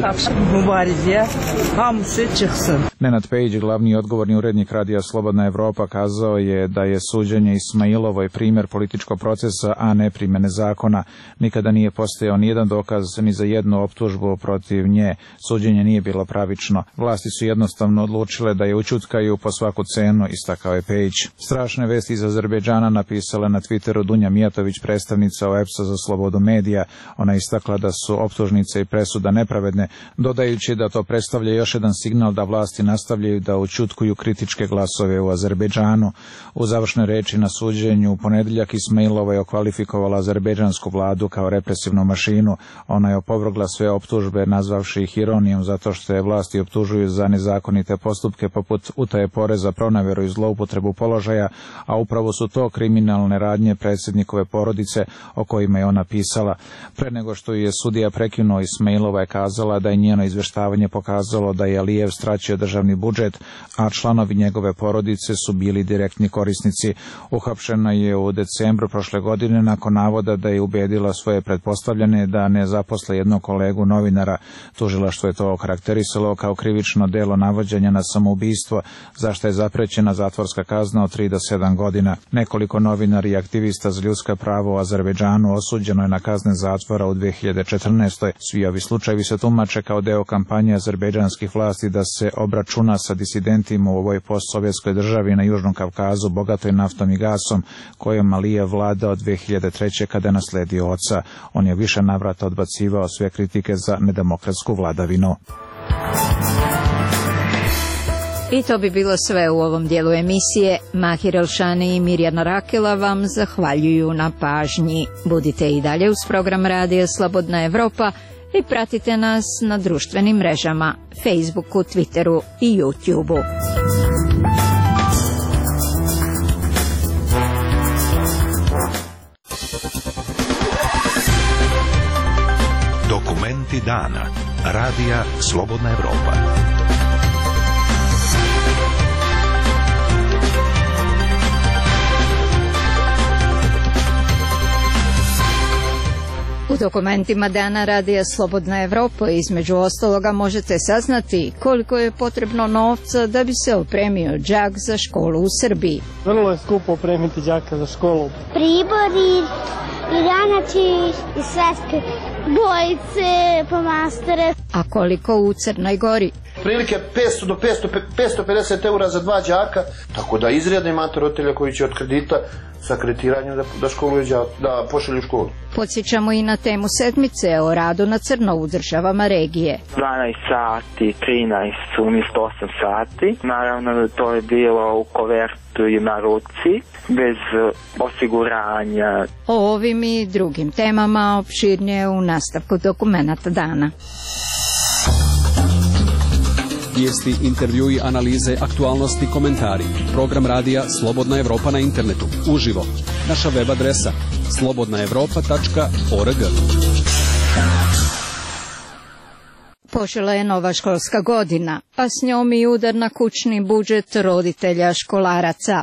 Nenad Pejić, glavni odgovorni urednik Radija Slobodna Evropa, kazao je da je suđenje Ismailovoj primjer političkog procesa, a ne primjene zakona. Nikada nije postojao nijedan dokaz ni za jednu optužbu protiv nje. Suđenje nije bilo pravično. Vlasti su jednostavno odlučile da je ućutkaju po svaku cenu, istakao je Pejić. Strašne vesti iz Azerbejdžana napisala na Twitteru Dunja Mijatović, predstavnica O E P S-a za slobodu medija. Ona istakla da su optužnice i presuda nepravedne, dodajući da to predstavlja još jedan signal da vlasti nastavljaju da ućutkuju kritičke glasove u Azerbejdžanu. U završnoj reči na suđenju u ponedjeljak Ismailova je okvalifikovala azerbejdžansku vladu kao represivnu mašinu. Ona je opovrgla sve optužbe, nazvavši ih ironijom zato što je vlasti optužuju za nezakonite postupke poput utaje poreza, pronaveru i zloupotrebu položaja, a upravo su to kriminalne radnje predsjednikove porodice o kojima je ona pisala. Pre nego što je sudija prekinuo, Ismailova je kazala da je njeno izvještavanje pokazalo da je je Alijev straćio državni budžet, a članovi njegove porodice su bili direktni korisnici. Uhapšena je u decembru prošle godine nakon navoda da je ubedila svoje pretpostavljene da ne zaposle jednog kolegu novinara. Tužilaštvo je to okarakterisalo kao krivično delo navođenja na samoubistvo, za što je zaprećena zatvorska kazna od tri do sedam godina. Nekoliko novinara i aktivista za ljudska prava u Azerbejdžanu osuđeno je na kazne zatvora u dve hiljade četrnaestoj. Svi ovi slučajevi se tumače kao deo kampanje azerbejdžanskih vlasti da se obračuna sa disidentima u ovoj postsovjetskoj državi na Južnom Kavkazu, bogatoj naftom i gasom, kojom Alijev vlada od dve hiljade treće kada je nasledio oca. On je više navrata odbacivao sve kritike za nedemokratsku vladavinu. I to bi bilo sve u ovom dijelu emisije. Mahir Elšani i Mirjana Rakela vam zahvaljuju na pažnji. Budite i dalje uz program Radija Slobodna Evropa i pratite nas na društvenim mrežama, Facebooku, Twitteru i YouTubeu. Dokumenti dana. Radija Slobodna Evropa. U dokumentima dana Radija Slobodna Evropa između ostaloga možete saznati koliko je potrebno novca da bi se opremio đak za školu u Srbiji. Vrlo je skupo opremiti đaka za školu. Pribori, ranači i sveske, bojice, pomastere. A koliko u Crnoj Gori? Prilike petsto do petsto pedeset eura za dva đaka, tako da izreda imate roditelja koji će od kredita sa kreditiranjem da, da, školu, da pošalju u školu. Podsjećamo i na temu sedmice o radu na crno u državama regije. dvanaest sati, trinaest umjesto osam sati. Naravno to je bilo u kovertu i na ruci, bez osiguranja. O ovim i drugim temama opširnije u nastavku dokumenata dana. Vijesti, intervjui, analize, aktualnosti, komentari. Program radija Slobodna Evropa na internetu. Uživo. Naša web adresa slobodna evropa tačka org. Počela je nova školska godina, a s njom i udar na kućni budžet roditelja školaraca.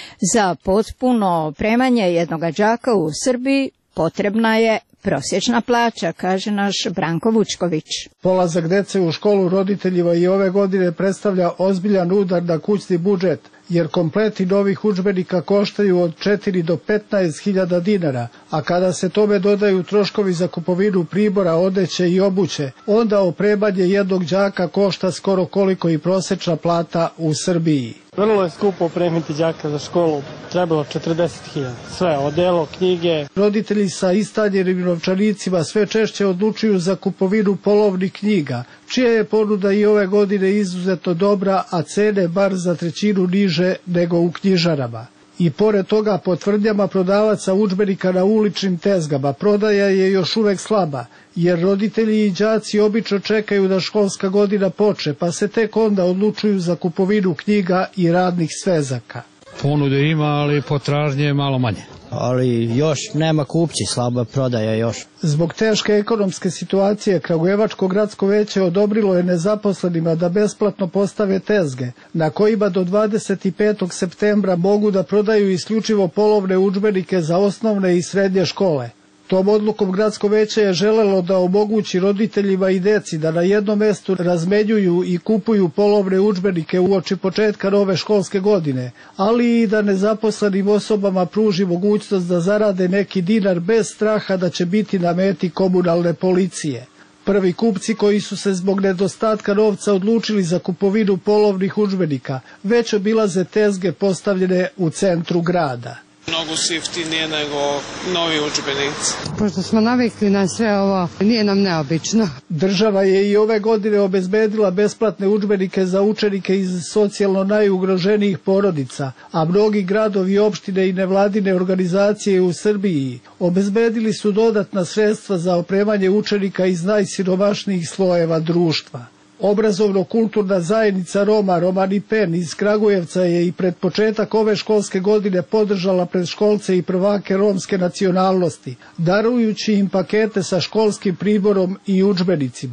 Za potpuno opremanje jednog đaka u Srbiji potrebna je prosječna plaća, kaže naš Branko Vučković. Polazak dece u školu roditeljima i ove godine predstavlja ozbiljan udar na kućni budžet, jer kompleti novih udžbenika koštaju od četiri do petnaest hiljada dinara, a kada se tome dodaju troškovi za kupovinu pribora, odeće i obuće, onda opremanje jednog đaka košta skoro koliko i prosječna plata u Srbiji. Vrlo je skupo opremiti đaka za školu, trebalo četrdeset hiljada. Sve, odelo, knjige. Roditelji sa istanjenim novčanicima sve češće odlučuju za kupovinu polovnih knjiga, čija je ponuda i ove godine izuzetno dobra, a cene bar za trećinu niže nego u knjižarama. I pored toga, po tvrdnjama prodavaca udžbenika na uličnim tezgama, prodaja je još uvek slaba, jer roditelji i đaci obično čekaju da školska godina počne, pa se tek onda odlučuju za kupovinu knjiga i radnih svezaka. Ponude ima, ali potražnje je malo manje. Ali još nema kupci, slaba prodaja još. Zbog teške ekonomske situacije, Kragujevačko gradsko veće odobrilo je nezaposlenima da besplatno postave tezge, na kojima do dvadeset petog septembra mogu da prodaju isključivo polovne udžbenike za osnovne i srednje škole. Tom odlukom gradsko veće je želelo da omogući roditeljima i deci da na jednom mestu razmenjuju i kupuju polovne udžbenike uoči početka nove školske godine, ali i da nezaposlenim osobama pruži mogućnost da zarade neki dinar bez straha da će biti na meti komunalne policije. Prvi kupci koji su se zbog nedostatka novca odlučili za kupovinu polovnih udžbenika već obilaze tezge postavljene u centru grada. Mnogo su jeftinije nego novi udžbenici. Pošto smo navikli na sve ovo, nije nam neobično. Država je i ove godine obezbedila besplatne udžbenike za učenike iz socijalno najugroženijih porodica, a mnogi gradovi, opštine i nevladine organizacije u Srbiji obezbedili su dodatna sredstva za opremanje učenika iz najsiromašnijih slojeva društva. Obrazovno-kulturna zajednica Roma Romani Pen iz Kragujevca je i pred početak ove školske godine podržala predškolce i prvake romske nacionalnosti, darujući im pakete sa školskim priborom i udžbenicima.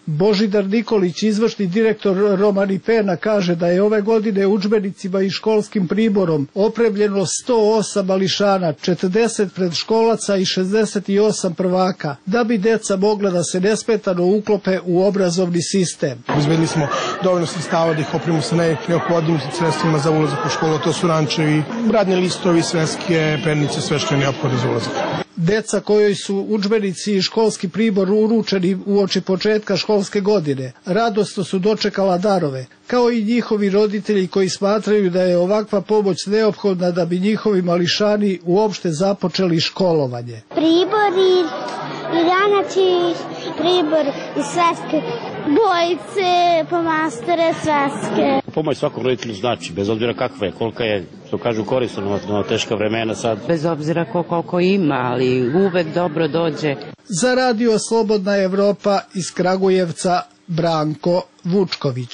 Božidar Nikolić, izvršni direktor Romani Pena, kaže da je ove godine udžbenicima i školskim priborom opremljeno sto osam mališana, četrdeset predškolaca i šezdeset osam prvaka, da bi deca mogla da se nesmetano uklope u obrazovni sistem. Obezbedili smo dovoljno sredstava da ih opremimo sa neophodnim sredstvima za ulazak u školu, to su rančevi, radni listovi, sveske, pernice, sve što je neophodno za ulazak. Deca kojoj su udžbenici i školski pribor uručeni uoči početka školske godine radosno su dočekala darove, kao i njihovi roditelji koji smatraju da je ovakva pomoć neophodna da bi njihovi mališani uopšte započeli školovanje. Pribori, i ranači, pribor i sveske, bojice, pomastere, sveske. Pomoć svakom roditelju znači, bez obzira kakva je, kolika je, što kažu, korisno na teška vremena sad. Bez obzira ko koliko ima, ali uvek dobro dođe. Za Radio Slobodna Evropa iz Kragujevca, Branko Vučković.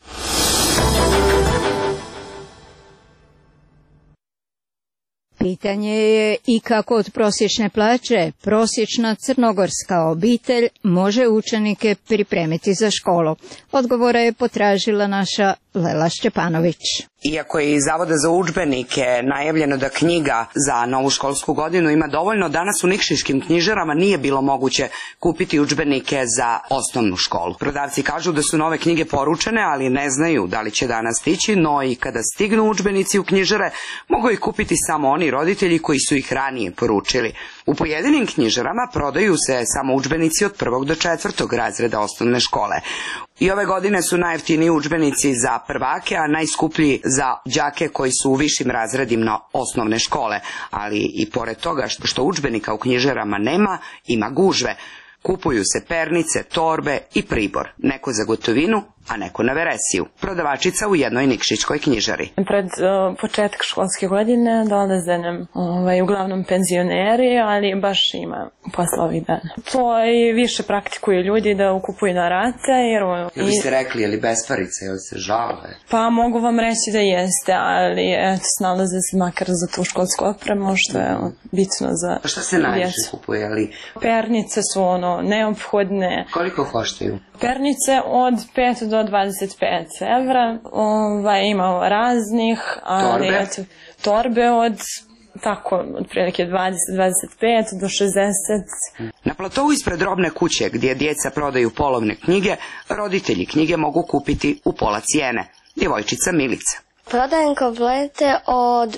Pitanje je i kako od prosječne plaće prosječna crnogorska obitelj može učenike pripremiti za školu. Odgovora je potražila naša Lela Šćepanović. Iako je iz Zavoda za udžbenike najavljeno da knjiga za novu školsku godinu ima dovoljno, danas u nikšiškim knjižarama nije bilo moguće kupiti udžbenike za osnovnu školu. Prodavci kažu da su nove knjige poručene, ali ne znaju da li će danas stići, no i kada stignu udžbenici u knjižare, mogu ih kupiti samo oni roditelji koji su ih ranije poručili. U pojedinim knjižarama prodaju se samo udžbenici od prvog do četvrtog razreda osnovne škole. I ove godine su najjeftiniji udžbenici za prvake, a najskuplji za đake koji su u višim razredima osnovne škole. Ali i pored toga što udžbenika u knjižarama nema, ima gužve. Kupuju se pernice, torbe i pribor. Neko za gotovinu, a neko na veresiju. Prodavačica u jednoj nikšićkoj knjižari. Pred uh, početak školske godine dolaze nam ovaj, uglavnom penzioneri, ali baš ima posla ovih dana. To i više praktikuju ljudi da ukupuju na rate. Jer, Jel biste rekli, je li besparice, jel se žale? Pa mogu vam reći da jeste, ali eto, snalaze se makar za tu školsku opremu, što je bitno za djecu. Šta se najviše kupuje? Ali... Pernice su ono neophodne. Koliko koštaju? Pernice od pet do dvadeset pet evra, ovaj, ima raznih, ali torbe? Eto, torbe od tako, otprilike dvadeset do dvadeset pet do šezdeset. Na platovu ispred robne kuće, gdje djeca prodaju polovne knjige, roditelji knjige mogu kupiti u pola cijene. Djevojčica Milica. Prodajem komplete od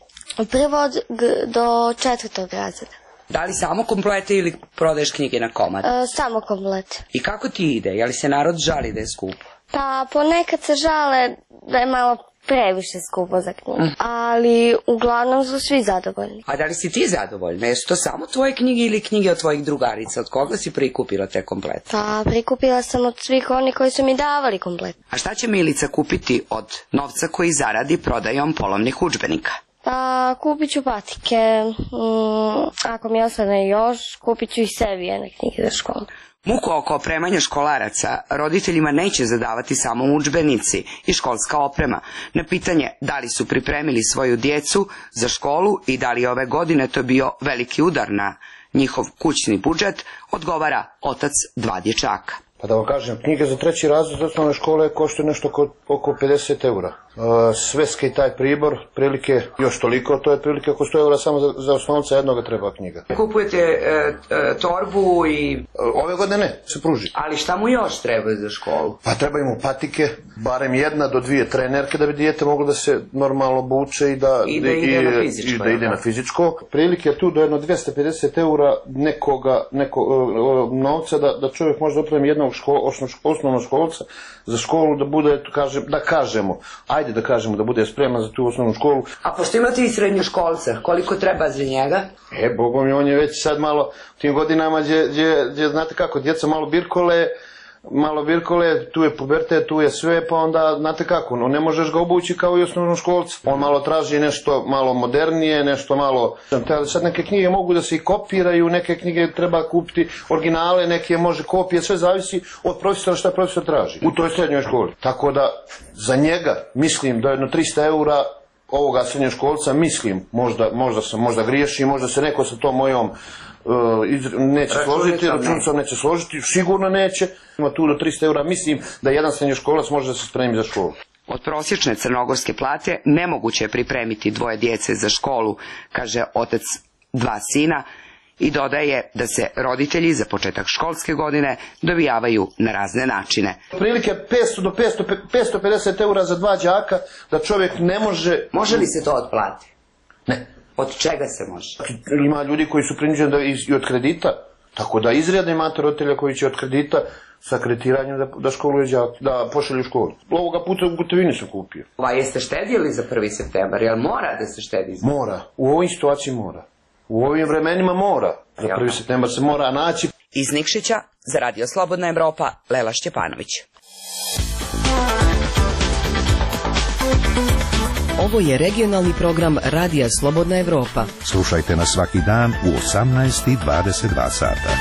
prvog do četvrtog razreda. Da li samo komplete ili prodaješ knjige na komad? E, samo komplete. I kako ti ide? Je li se narod žali da je skupo? Pa ponekad se žale da je malo previše skupo za knjige, mm. ali uglavnom su svi zadovoljni. A da li si ti zadovoljna? Jesu to samo tvoje knjige ili knjige od tvojih drugarica? Od koga si prikupila te komplete? Pa prikupila sam od svih oni koji su mi davali komplete. A šta će Milica kupiti od novca koji zaradi prodajom polovnih udžbenika? Pa kupit ću patike, mm, ako mi ostane još, kupit ću i sebi jedne knjige za školu. Muku oko opremanja školaraca roditeljima neće zadavati samo udžbenici i školska oprema. Na pitanje da li su pripremili svoju djecu za školu i da li ove godine to bio veliki udar na njihov kućni budžet, odgovara otac dva dječaka. Pa da vam kažem, knjige za treći razred osnovne škole koštaju nešto oko pedeset eura. Sveske i taj pribor, prilike još toliko, to je prilike oko sto eura samo za, za osnovca jednoga treba knjiga. Kupujete e, e, torbu i... Ove godine ne, se pruži. Ali šta mu još treba za školu? Pa trebaju mu patike, barem jedna do dvije trenerke da bi dijete moglo da se normalno obuče i da, I da ide i, na fizičko. I da ide na fizičko. Prilike je tu do jedno dvjesto pedeset eura nekoga, neko, novca da, da čovjek može da opremi jednog škol, osnovnog školca za školu da bude, kažem, da kažemo, ajde da kažemo da bude spreman za tu osnovnu školu. A pošto imate i srednjoškolca, koliko treba za njega? E, bogom mi, on je već sad malo u tim godinama gdje, gdje, gdje znate kako, djeca malo birkole, malo birkole, tu je pubertet, tu je sve, pa onda, znate kako, no ne možeš ga obući kao i osnovnom školcu. On malo traži nešto malo modernije, nešto malo... Sad neke knjige mogu da se i kopiraju, neke knjige treba kupiti originale, neke može kopije, sve zavisi od profesora šta profesor traži u toj srednjoj školi. Tako da, za njega, mislim da jedno trista eura ovoga srednjoškolca, mislim, možda, možda, sam, možda griješim, možda se neko sa tom mojom uh, iz, neće složiti, računicom neće složiti, sigurno neće. Ima tu do trista eura, mislim da jedan srednjoškolac može da se spremi za školu. Od prosječne crnogorske plate nemoguće je pripremiti dvoje djece za školu, kaže otac dva sina, i dodaje da se roditelji za početak školske godine dovijavaju na razne načine. Prilike petsto do petsto pedeset eura za dva đaka, da čovjek ne može... Može li se to od plate? Ne. Od čega se može? Ima ljudi koji su prinuđeni da i od kredita, tako da izreda imate roditelja koji će od kredita sa kreditiranjem da, da školuje đaka, da pošalju školu. Ovoga puta u gotovini sam kupio. A jeste štedjeli za prvi septembar? Jel mora da se štedi? Mora. U ovoj situaciji mora. U ovim vremenima mora. Za prvi septembar se mora naći. Iz Nikšića, za Radio Slobodna Evropa, Lela Šćepanović. Ovo je regionalni program Radija Slobodna Evropa. Slušajte nas svaki dan u osamnaest i dvadeset dva sata.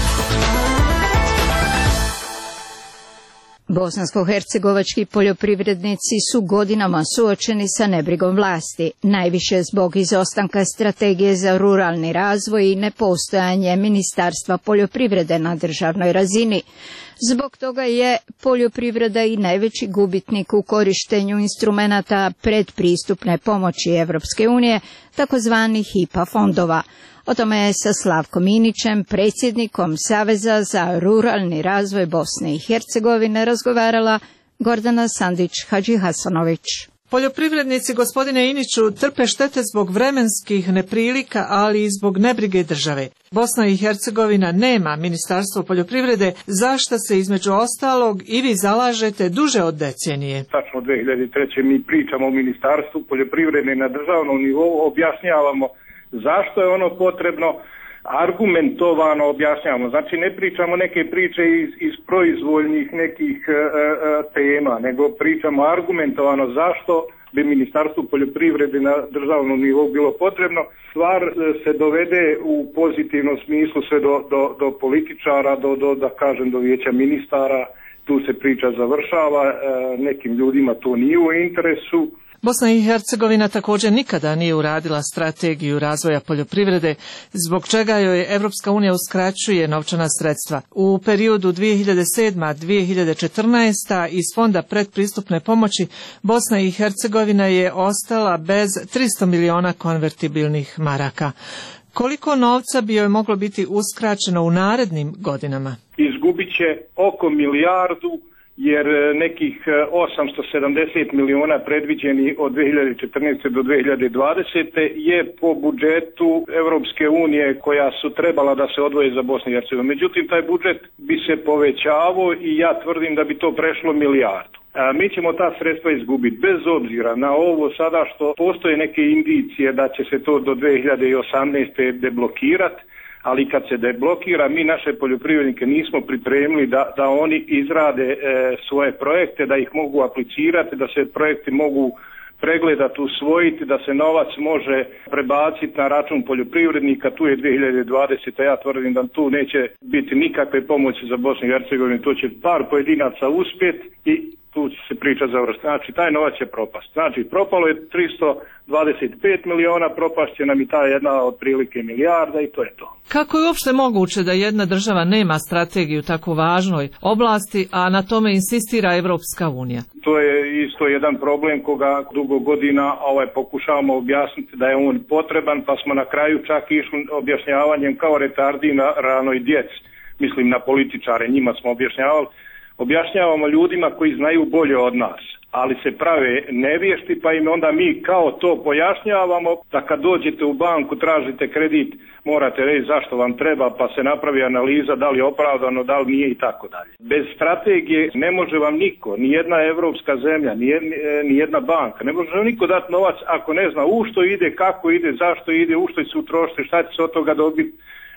Bosansko-hercegovački poljoprivrednici su godinama suočeni sa nebrigom vlasti, najviše zbog izostanka strategije za ruralni razvoj i nepostojanje Ministarstva poljoprivrede na državnoj razini. Zbog toga je poljoprivreda i najveći gubitnik u korištenju instrumenata predpristupne pomoći Evropske unije, takozvanih I P A fondova. O tome je sa Slavkom Inićem, predsjednikom Saveza za ruralni razvoj Bosne i Hercegovine, razgovarala Gordana Sandić-Hadžihasanović. Poljoprivrednici, gospodine Iniću, trpe štete zbog vremenskih neprilika, ali i zbog nebrige države. Bosna i Hercegovina nema Ministarstvo poljoprivrede, za što se između ostalog i vi zalažete duže od decenije. Tačno dve hiljade treće mi pričamo o Ministarstvu poljoprivrede na državnom nivou, objašnjavamo zašto je ono potrebno, argumentovano objašnjavamo. Znači ne pričamo neke priče iz, iz proizvoljnih nekih e, e, tema, nego pričamo argumentovano zašto bi Ministarstvo poljoprivrede na državnom nivou bilo potrebno. Stvar se dovede u pozitivnom smislu sve do, do, do političara, do, do, da kažem, do vijeća ministara. Tu se priča završava, e, nekim ljudima to nije u interesu. Bosna i Hercegovina također nikada nije uradila strategiju razvoja poljoprivrede, zbog čega joj Evropska unija uskraćuje novčana sredstva. U periodu dvije hiljade sedma do dvije hiljade četrnaeste. iz Fonda predpristupne pomoći Bosna i Hercegovina je ostala bez tristo miliona konvertibilnih maraka. Koliko novca bi joj moglo biti uskraćeno u narednim godinama? Izgubit će oko milijardu, jer nekih osamsto sedamdeset miliona predviđeni od dvije hiljade četrnaeste. do dvije hiljade dvadesete. je po budžetu Evropske unije koja su trebala da se odvoje za Bosnu i Hercegovinu. Međutim, taj budžet bi se povećavao i ja tvrdim da bi to prešlo milijardu. A mi ćemo ta sredstva izgubiti bez obzira na ovo sada što postoje neke indicije da će se to do dvije hiljade osamnaeste. deblokirati. Ali kad se deblokira, mi naše poljoprivrednike nismo pripremili da, da oni izrade e, svoje projekte, da ih mogu aplicirati, da se projekti mogu pregledati, usvojiti, da se novac može prebaciti na račun poljoprivrednika. Tu je dvije hiljade dvadesete. Ja tvrdim da tu neće biti nikakve pomoći za Bosnu i Hercegovinu, to će par pojedinaca uspjeti i tu će se priča završiti. Znači, taj novac će propast. Znači, propalo je tristo dvadeset pet miliona, propast će nam i ta jedna otprilike milijarda i to je to. Kako je uopšte moguće da jedna država nema strategiju tako važnoj oblasti, a na tome insistira Evropska unija? To je isto jedan problem koga dugo godina ovaj, pokušavamo objasniti da je on potreban, pa smo na kraju čak išli objašnjavanjem kao retardi na ranoj djeci. Mislim na političare, njima smo objašnjavali. Objašnjavamo ljudima koji znaju bolje od nas, ali se prave nevješti, pa im onda mi kao to pojašnjavamo da kad dođete u banku, tražite kredit, morate reći zašto vam treba, pa se napravi analiza da li je opravdano, da li nije i tako dalje. Bez strategije ne može vam niko, ni jedna evropska zemlja, ni jedna banka, ne može vam niko dati novac ako ne zna u što ide, kako ide, zašto ide, u što će se utrošiti, šta će se od toga dobiti,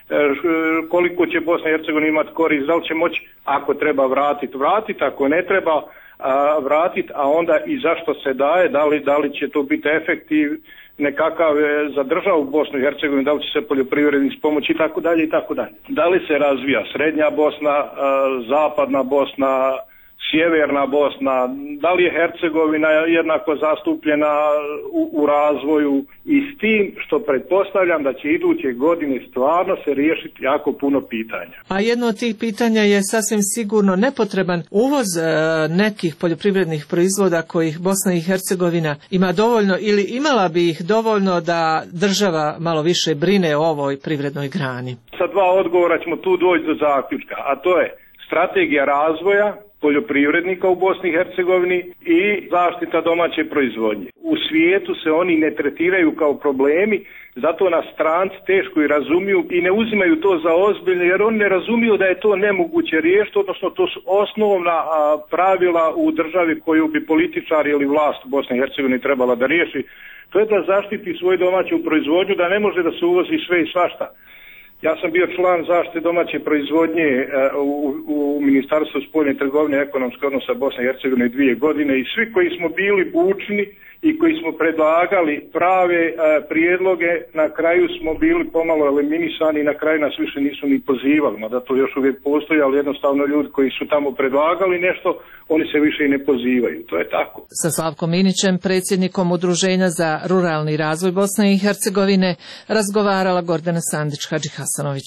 koliko će Bosna i Hercegovina imati korist, da li će moći ako treba vratiti, vratiti, ako ne treba vratiti, a onda i zašto se daje, da li, da li će to biti efektiv nekakav za državu Bosnu i Hercegovinu, da li će se poljoprivrednici pomoći i tako dalje i tako dalje. Da li se razvija srednja Bosna, zapadna Bosna, sjeverna Bosna, da li je Hercegovina jednako zastupljena u, u razvoju i s tim što pretpostavljam da će iduće godine stvarno se riješiti jako puno pitanja. A jedno od tih pitanja je sasvim sigurno nepotreban uvoz e, nekih poljoprivrednih proizvoda kojih Bosna i Hercegovina ima dovoljno ili imala bi ih dovoljno da država malo više brine o ovoj privrednoj grani. Sa dva odgovora ćemo tu doći do zaključka, a to je strategija razvoja poljoprivrednika u Bosni i Hercegovini i zaštita domaće proizvodnje. U svijetu se oni ne tretiraju kao problemi, zato nas stranci teško i razumiju i ne uzimaju to za ozbiljno, jer oni ne razumiju da je to nemoguće riješiti, odnosno to su osnovna a, pravila u državi koju bi političari ili vlast u Bosni i Hercegovini trebala da riješi. To je da zaštiti svoju domaću proizvodnju, da ne može da se uvozi sve i svašta. Ja sam bio član zaštite domaće proizvodnje u, u Ministarstvu spoljne trgovine i ekonomskog odnosa Bosne i Hercegovine dvije godine i svi koji smo bili bučni i koji smo predlagali prave e, prijedloge, na kraju smo bili pomalo eliminisani i na kraju nas više nisu ni pozivali, mada to još uvijek postoji, ali jednostavno ljudi koji su tamo predlagali nešto, oni se više i ne pozivaju. To je tako. Sa Slavkom Minićem, predsjednikom Udruženja za ruralni razvoj Bosne i Hercegovine, razgovarala Gordana Sandić-Hadži Hasanović.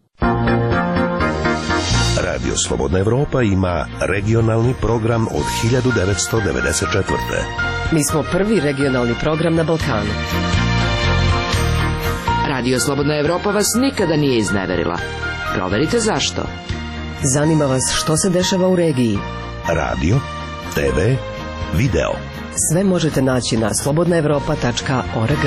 Radio Slobodna Evropa ima regionalni program od hiljadu devetsto devedeset četvrte. Mi smo prvi regionalni program na Balkanu. Radio Slobodna Evropa vas nikada nije izneverila. Proverite zašto. Zanima vas što se dešava u regiji. Radio, te ve, video. Sve možete naći na slobodna evropa tačka org.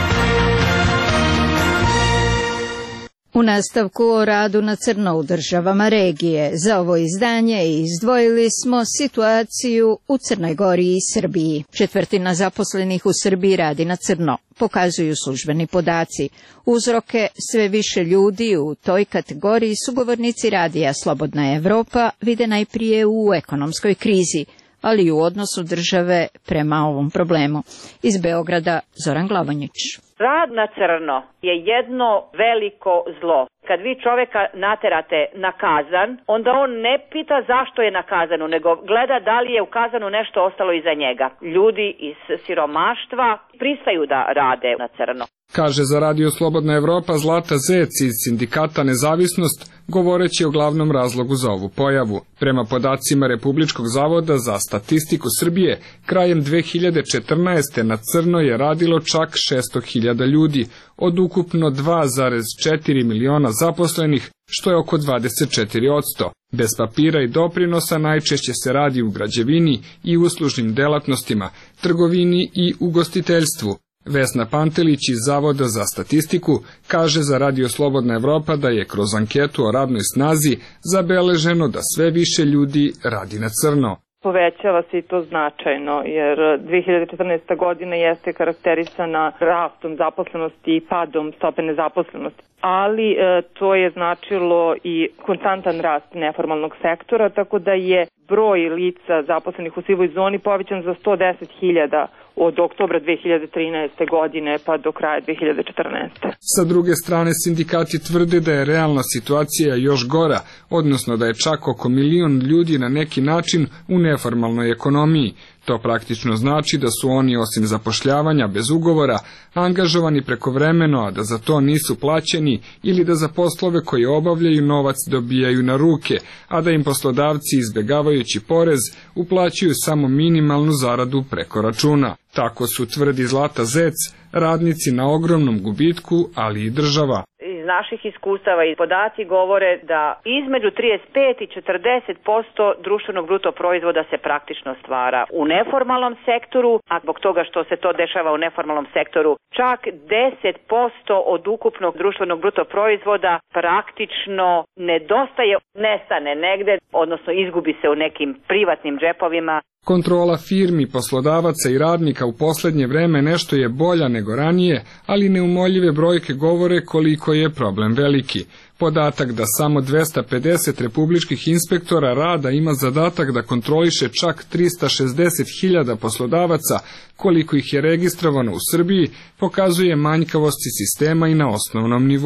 U nastavku o radu na crno u državama regije. Za ovo izdanje izdvojili smo situaciju u Crnoj Gori i Srbiji. Četvrtina zaposlenih u Srbiji radi na crno, pokazuju službeni podaci. Uzroke sve više ljudi u toj kategoriji sugovornici radija Slobodna Evropa vide najprije u ekonomskoj krizi, ali i u odnosu države prema ovom problemu. Iz Beograda Zoran Glavonjić. Rad na crno je jedno veliko zlo. Kad vi čoveka naterate na kazan, onda on ne pita zašto je na kazanu, nego gleda da li je u kazanu nešto ostalo iza njega. Ljudi iz siromaštva pristaju da rade na crno. Kaže za Radio Slobodna Evropa Zlata Zec iz sindikata Nezavisnost, govoreći o glavnom razlogu za ovu pojavu. Prema podacima Republičkog zavoda za statistiku Srbije, krajem dve hiljade četrnaeste. na crno je radilo čak šesto hiljada ljudi, od ukupno dva zarez četiri miliona zaposlenih, što je oko dvadeset četiri posto. Bez papira i doprinosa najčešće se radi u građevini i uslužnim delatnostima, trgovini i ugostiteljstvu. Vesna Pantelić iz Zavoda za statistiku kaže za Radio Slobodna Evropa da je kroz anketu o radnoj snazi zabeleženo da sve više ljudi radi na crno. Povećava se i to značajno, jer dve hiljade četrnaesta. godina jeste karakterisana rastom zaposlenosti i padom stope nezaposlenosti. Ali e, to je značilo i konstantan rast neformalnog sektora, tako da je broj lica zaposlenih u sivoj zoni povećan za sto deset hiljada od oktobra dve hiljade trinaeste. godine pa do kraja dve hiljade četrnaeste. Sa druge strane, sindikati tvrde da je realna situacija još gora, odnosno da je čak oko milion ljudi na neki način u neformalnoj ekonomiji. To praktično znači da su oni osim zapošljavanja bez ugovora angažovani prekovremeno, a da za to nisu plaćeni ili da za poslove koje obavljaju novac dobijaju na ruke, a da im poslodavci izbjegavajući porez uplaćuju samo minimalnu zaradu preko računa. Tako su, tvrdi Zlata Zec, radnici na ogromnom gubitku, ali i država. Iz naših iskustava i podaci govore da između trideset pet i četrdeset posto društvenog bruto proizvoda se praktično stvara u neformalnom sektoru, a zbog toga što se to dešava u neformalnom sektoru, čak deset posto od ukupnog društvenog bruto proizvoda praktično nedostaje, nestane negde, odnosno izgubi se u nekim privatnim džepovima. Kontrola firmi, poslodavaca i radnika u posljednje vreme nešto je bolja nego ranije, ali neumoljive brojke govore koliko je problem veliki. Podatak da samo dvesta pedeset republičkih inspektora rada ima zadatak da kontroliše čak trista šezdeset hiljada poslodavaca, koliko ih je registrovano u Srbiji, pokazuje manjkavosti sistema i na osnovnom nivou.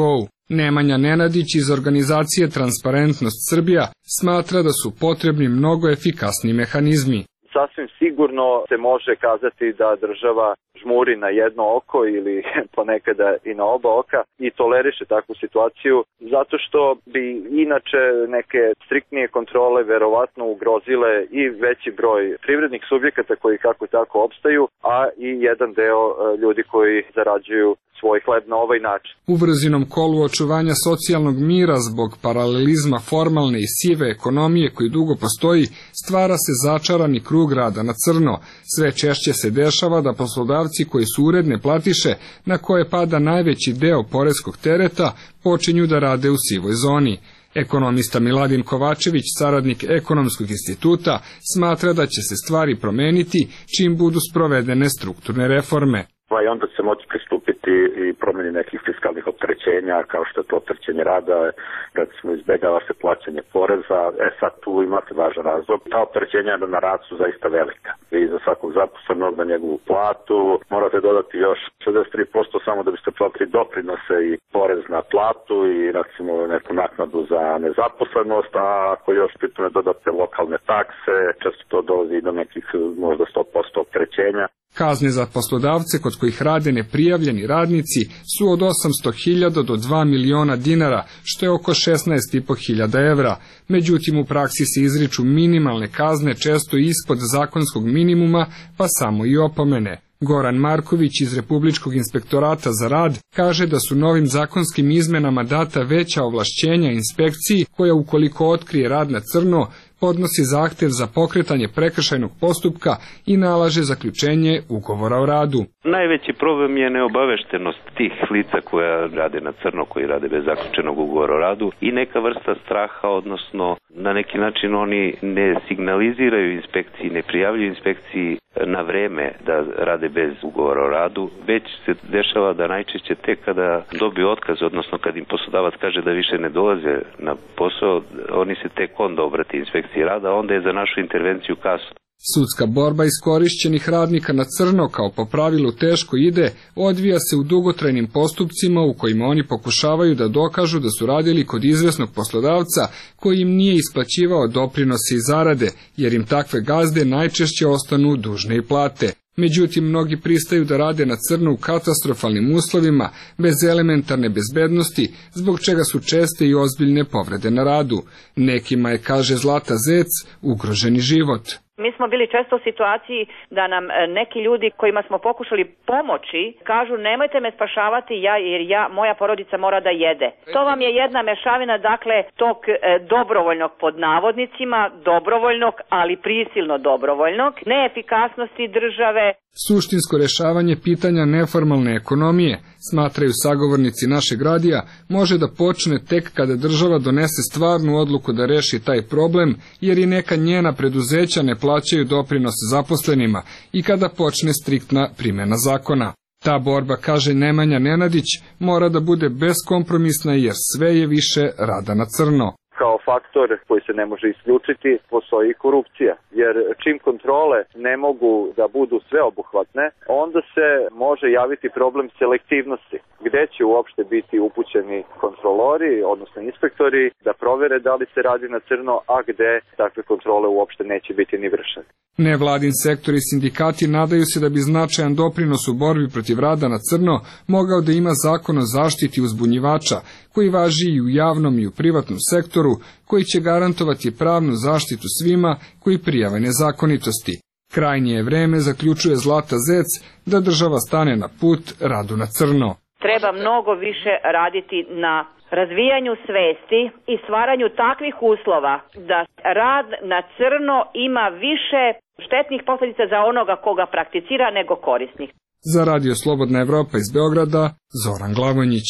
Nemanja Nenadić iz organizacije Transparentnost Srbija smatra da su potrebni mnogo efikasni mehanizmi. Sasvim sigurno se može kazati da država žmuri na jedno oko ili ponekada i na oba oka i toleriše takvu situaciju zato što bi inače neke striktnije kontrole verovatno ugrozile i veći broj privrednih subjekata koji kako tako opstaju, a i jedan deo ljudi koji zarađuju svoj hleb na ovaj način. U vrzinom kolu očuvanja socijalnog mira zbog paralelizma formalne i sive ekonomije koji dugo postoji, stvara se začarani krug rada na crno. Sve češće se dešava da poslodavci koji su uredne platiše, na koje pada najveći deo poreskog tereta, počinju da rade u sivoj zoni. Ekonomista Miladin Kovačević, saradnik Ekonomskog instituta, smatra da će se stvari promeniti čim budu sprovedene strukturne reforme. Pa i onda se moći pristupiti i promjeni nekih fiskalnih opterećenja, kao što je to opterećenje rada, recimo izbjegava se plaćanje poreza, e sad tu imate važan razlog. Ta opterećenja na rad su zaista velika. I za svakog zaposlenog na njegovu platu morate dodati još šezdeset tri posto samo da biste platili doprinose i porez na platu i recimo neku naknadu za nezaposlenost, a ako još pitome dodate lokalne takse, često to dolazi do nekih možda sto posto opterećenja. Kazne za poslodavce kod kojih rade neprijavljeni radnici su od osamsto hiljada do dva miliona dinara, što je oko šesnaest i po hiljada evra. Međutim, u praksi se izriču minimalne kazne često ispod zakonskog minimuma, pa samo i opomene. Goran Marković iz Republičkog inspektorata za rad kaže da su novim zakonskim izmenama data veća ovlašćenja inspekciji koja ukoliko otkrije rad na crno, podnosi zahtev za pokretanje prekršajnog postupka i nalaže zaključenje ugovora o radu. Najveći problem je neobaveštenost tih lica koja rade na crno, koji rade bez zaključenog ugovora o radu i neka vrsta straha, odnosno na neki način oni ne signaliziraju inspekciji, ne prijavljuju inspekciji na vreme da rade bez ugovora o radu, već se dešava da najčešće tek kada dobiju otkaz, odnosno kad im poslodavac kaže da više ne dolaze na posao, oni se tek onda obrati inspekciji rada, onda je za našu intervenciju kasno. Sudska borba iskorišćenih radnika na crno kao po pravilu teško ide, odvija se u dugotrajnim postupcima u kojima oni pokušavaju da dokažu da su radili kod izvesnog poslodavca koji im nije isplaćivao doprinose i zarade, jer im takve gazde najčešće ostanu dužne i plate. Međutim, mnogi pristaju da rade na crno u katastrofalnim uslovima, bez elementarne bezbednosti, zbog čega su česte i ozbiljne povrede na radu. Nekima je, kaže Zlata Zec, ugroženi život. Mi smo bili često u situaciji da nam neki ljudi kojima smo pokušali pomoći kažu nemojte me spašavati ja jer ja, moja porodica mora da jede. To vam je jedna mešavina dakle tog e, dobrovoljnog pod navodnicima, dobrovoljnog ali prisilno dobrovoljnog, neefikasnosti države. Suštinsko rešavanje pitanja neformalne ekonomije, smatraju sagovornici našeg radija, može da počne tek kada država donese stvarnu odluku da reši taj problem, jer i neka njena preduzeća ne plaćaju doprinose zaposlenima i kada počne striktna primjena zakona. Ta borba, kaže Nemanja Nenadić, mora da bude beskompromisna jer sve je više rada na crno. Kao faktor koji se ne može isključiti postoji i korupcija, jer čim kontrole ne mogu da budu sveobuhvatne, onda se može javiti problem selektivnosti, gde će uopšte biti upućeni kontrolori, odnosno inspektori, da provere da li se radi na crno, a gde takve kontrole uopšte neće biti ni vršene. Nevladin sektor i sindikati nadaju se da bi značajan doprinos u borbi protiv rada na crno mogao da ima zakon o zaštiti uzbunjivača, koji važi i u javnom i u privatnom sektoru, koji će garantovati pravnu zaštitu svima koji prijave nezakonitosti. Krajnje je vreme, zaključuje Zlata Zec, da država stane na put radu na crno. Treba mnogo više raditi na razvijanju svesti i stvaranju takvih uslova da rad na crno ima više štetnih posljedica za onoga koga prakticira nego korisnih. Za Radio Slobodna Evropa iz Beograda, Zoran Glavonjić.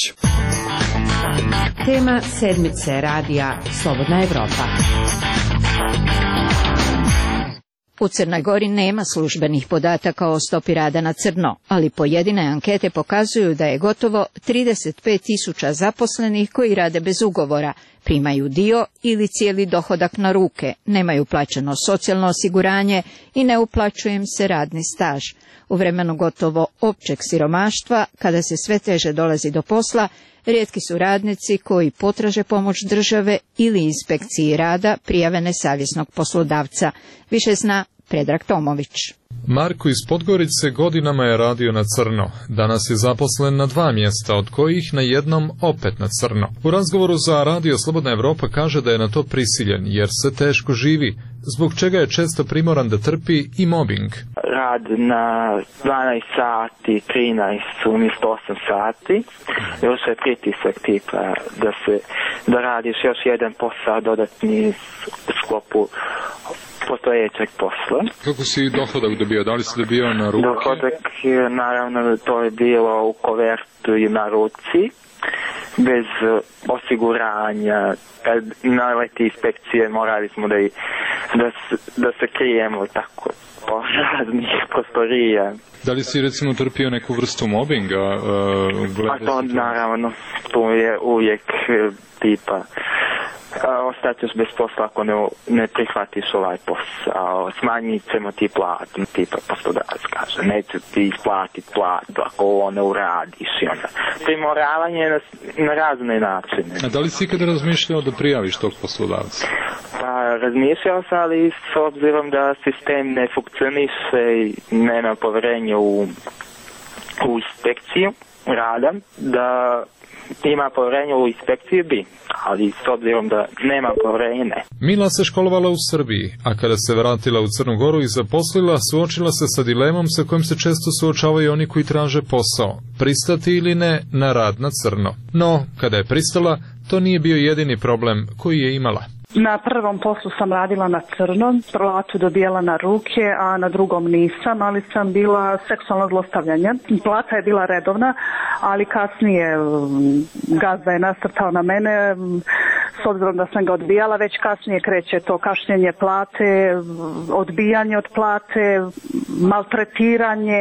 Tema sedmice radija Slobodna Evropa. U Crnoj Gori nema službenih podataka o stopi rada na crno, ali pojedine ankete pokazuju da je gotovo trideset pet tisuća zaposlenih koji rade bez ugovora, primaju dio ili cijeli dohodak na ruke, nemaju plaćeno socijalno osiguranje i ne uplaćuje im se radni staž. U vremenu gotovo općeg siromaštva, kada se sve teže dolazi do posla, Rijetki su radnici koji potraže pomoć države ili inspekciji rada prijave nesavjesnog poslodavca. Više zna Predrag Tomović. Marko iz Podgorice godinama je radio na crno. Danas je zaposlen na dva mjesta, od kojih na jednom opet na crno. U razgovoru za Radio Slobodna Evropa kaže da je na to prisiljen, jer se teško živi, zbog čega je često primoran da trpi i mobbing. Rad na dvanaest sati, trinaest umjesto osam sati, još je pritisak tipa da, se, da radiš još jedan posao dodatni u sklopu postojećeg posla. Kako si dohodak dobio? Da li si dobio na ruke? Dohodak, naravno, to je bilo u kovertu i na ruci, bez osiguranja. Kad naleti inspekcije, morali smo da, da, da se krijemo tako po raznih prostorija. Da li si recimo trpio neku vrstu mobinga? Uh, A to naravno, tu je uvijek tipa ostaćeš bez posla ako ne, ne prihvatiš ovaj posao, smanjit ćemo ti platu, tipa poslodavac kaže, neće ti isplatiti platu ako ovo ne uradiš i onda primoravanje na, na razne načine. A da li si ikada razmišljao da prijaviš tog poslodavca? Pa razmišljao sam, ali s obzirom da sistem ne funkcioniše i nema povjerenja u, u inspekciju rada, da ima povjerenje u inspekciju bi, ali s obzirom da nema povjerenje ne. Mila se školovala u Srbiji, a kada se vratila u Crnu Goru i zaposlila, suočila se sa dilemom sa kojim se često suočavaju oni koji traže posao, pristati ili ne na rad na crno. No, kada je pristala, to nije bio jedini problem koji je imala. Na prvom poslu sam radila na crno, platu dobijala na ruke, a na drugom nisam, ali sam bila seksualno zlostavljanje. Plata je bila redovna, ali kasnije gazda je nasrtao na mene, s obzirom da sam ga odbijala, već kasnije kreće to kašnjenje plate, odbijanje od plate, maltretiranje,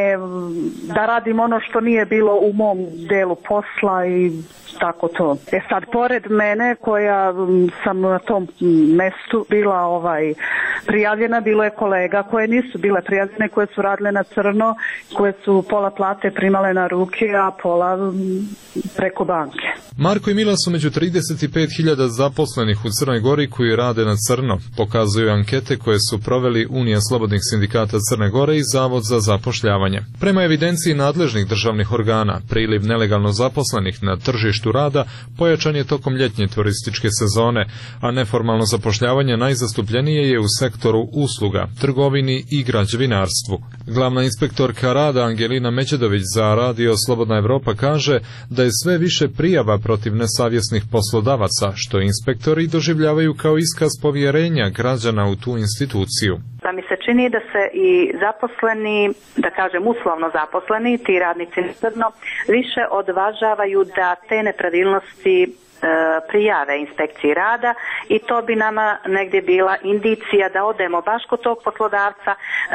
da radim ono što nije bilo u mom delu posla i tako to. E sad, pored mene koja sam na tom mestu bila ovaj prijavljena, bilo je kolega koje nisu bile prijavljene, koje su radile na crno, koje su pola plate primale na ruke, a pola preko banke. Marko i Mila su među trideset pet hiljada zaposlenih u Crnoj Gori koji rade na crno, pokazuju ankete koje su proveli Unija slobodnih sindikata Crne Gore i Zavod za zapošljavanje. Prema evidenciji nadležnih državnih organa, priliv nelegalno zaposlenih na tržištu rada pojačan je tokom ljetnje turističke sezone, a neformalno zapošljavanje najzastupljenije je u sektoru usluga, trgovini i građevinarstvu. Glavna inspektorka rada Angelina Međedović za Radio Slobodna Evropa kaže da je sve više prijava protiv nesavjesnih poslodavaca, što inspektori doživljavaju kao iskaz povjerenja građana u tu instituciju. Pa mi se čini da se i zaposleni, da kažem uslovno zaposleni, ti radnici na crno, više odvažavaju da te nepravilnosti prijave inspekciji rada i to bi nama negdje bila indicija da odemo baš kod tog poslodavca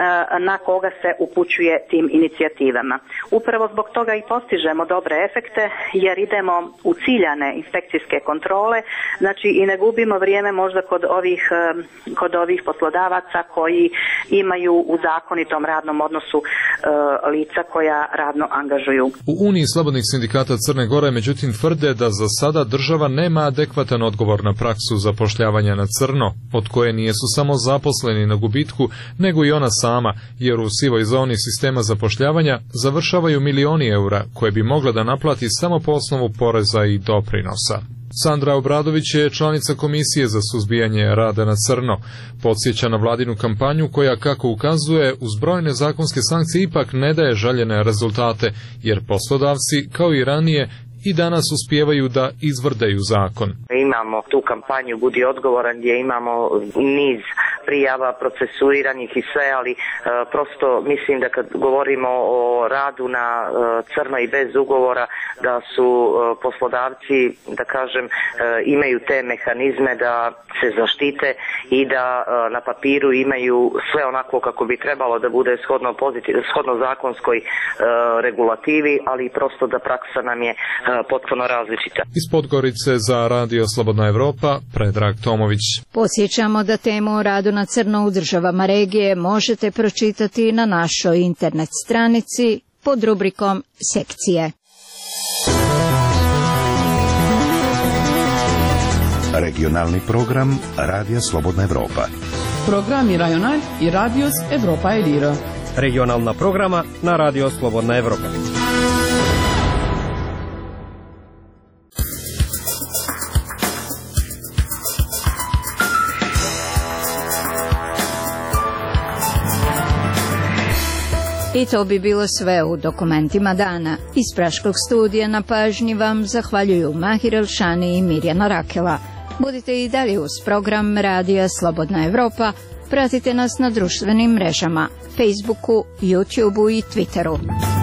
na koga se upućuje tim inicijativama. Upravo zbog toga i postižemo dobre efekte jer idemo u ciljane inspekcijske kontrole, znači i ne gubimo vrijeme možda kod ovih, kod ovih poslodavaca koji imaju u zakonitom radnom odnosu lica koja radno angažuju. U Uniji slobodnih sindikata Crne Gore međutim tvrde da za sada država nema adekvatan odgovor na praksu zapošljavanja na crno, od koje nijesu samo zaposleni na gubitku, nego i ona sama, jer u sivoj zoni sistema zapošljavanja završavaju milioni eura koje bi mogla da naplati samo po osnovu poreza i doprinosa. Sandra Obradović je članica Komisije za suzbijanje rada na crno. Podsjeća na vladinu kampanju koja, kako ukazuje, uz brojne zakonske sankcije ipak ne daje željene rezultate, jer poslodavci, kao i ranije, i danas uspijevaju da izvrdaju zakon. Imamo tu kampanju Budi odgovoran gdje imamo niz prijava procesuiranih i sve, ali e, prosto mislim da kad govorimo o radu na e, crno i bez ugovora da su e, poslodavci, da kažem, e, imaju te mehanizme da se zaštite i da e, na papiru imaju sve onako kako bi trebalo da bude shodno, pozitiv, shodno zakonskoj e, regulativi, ali prosto da praksa nam je potpuno različita. Iz Podgorice za Radio Slobodna Evropa, Predrag Tomović. Podsjećamo da temu o radu na crno u državama regije možete pročitati na našoj internet stranici pod rubrikom Sekcije. Regionalni program Radija Slobodna Evropa. Programi Rajonal i Radios Evropa Elira. Regionalna programa na Radio Slobodna Evropa. I to bi bilo sve u dokumentima dana. Iz Praškog studija na pažnji vam zahvaljuju Mahir Elšani i Mirjana Rakela. Budite i dalje uz program Radija Slobodna Evropa. Pratite nas na društvenim mrežama, Facebooku, YouTubeu i Twitteru.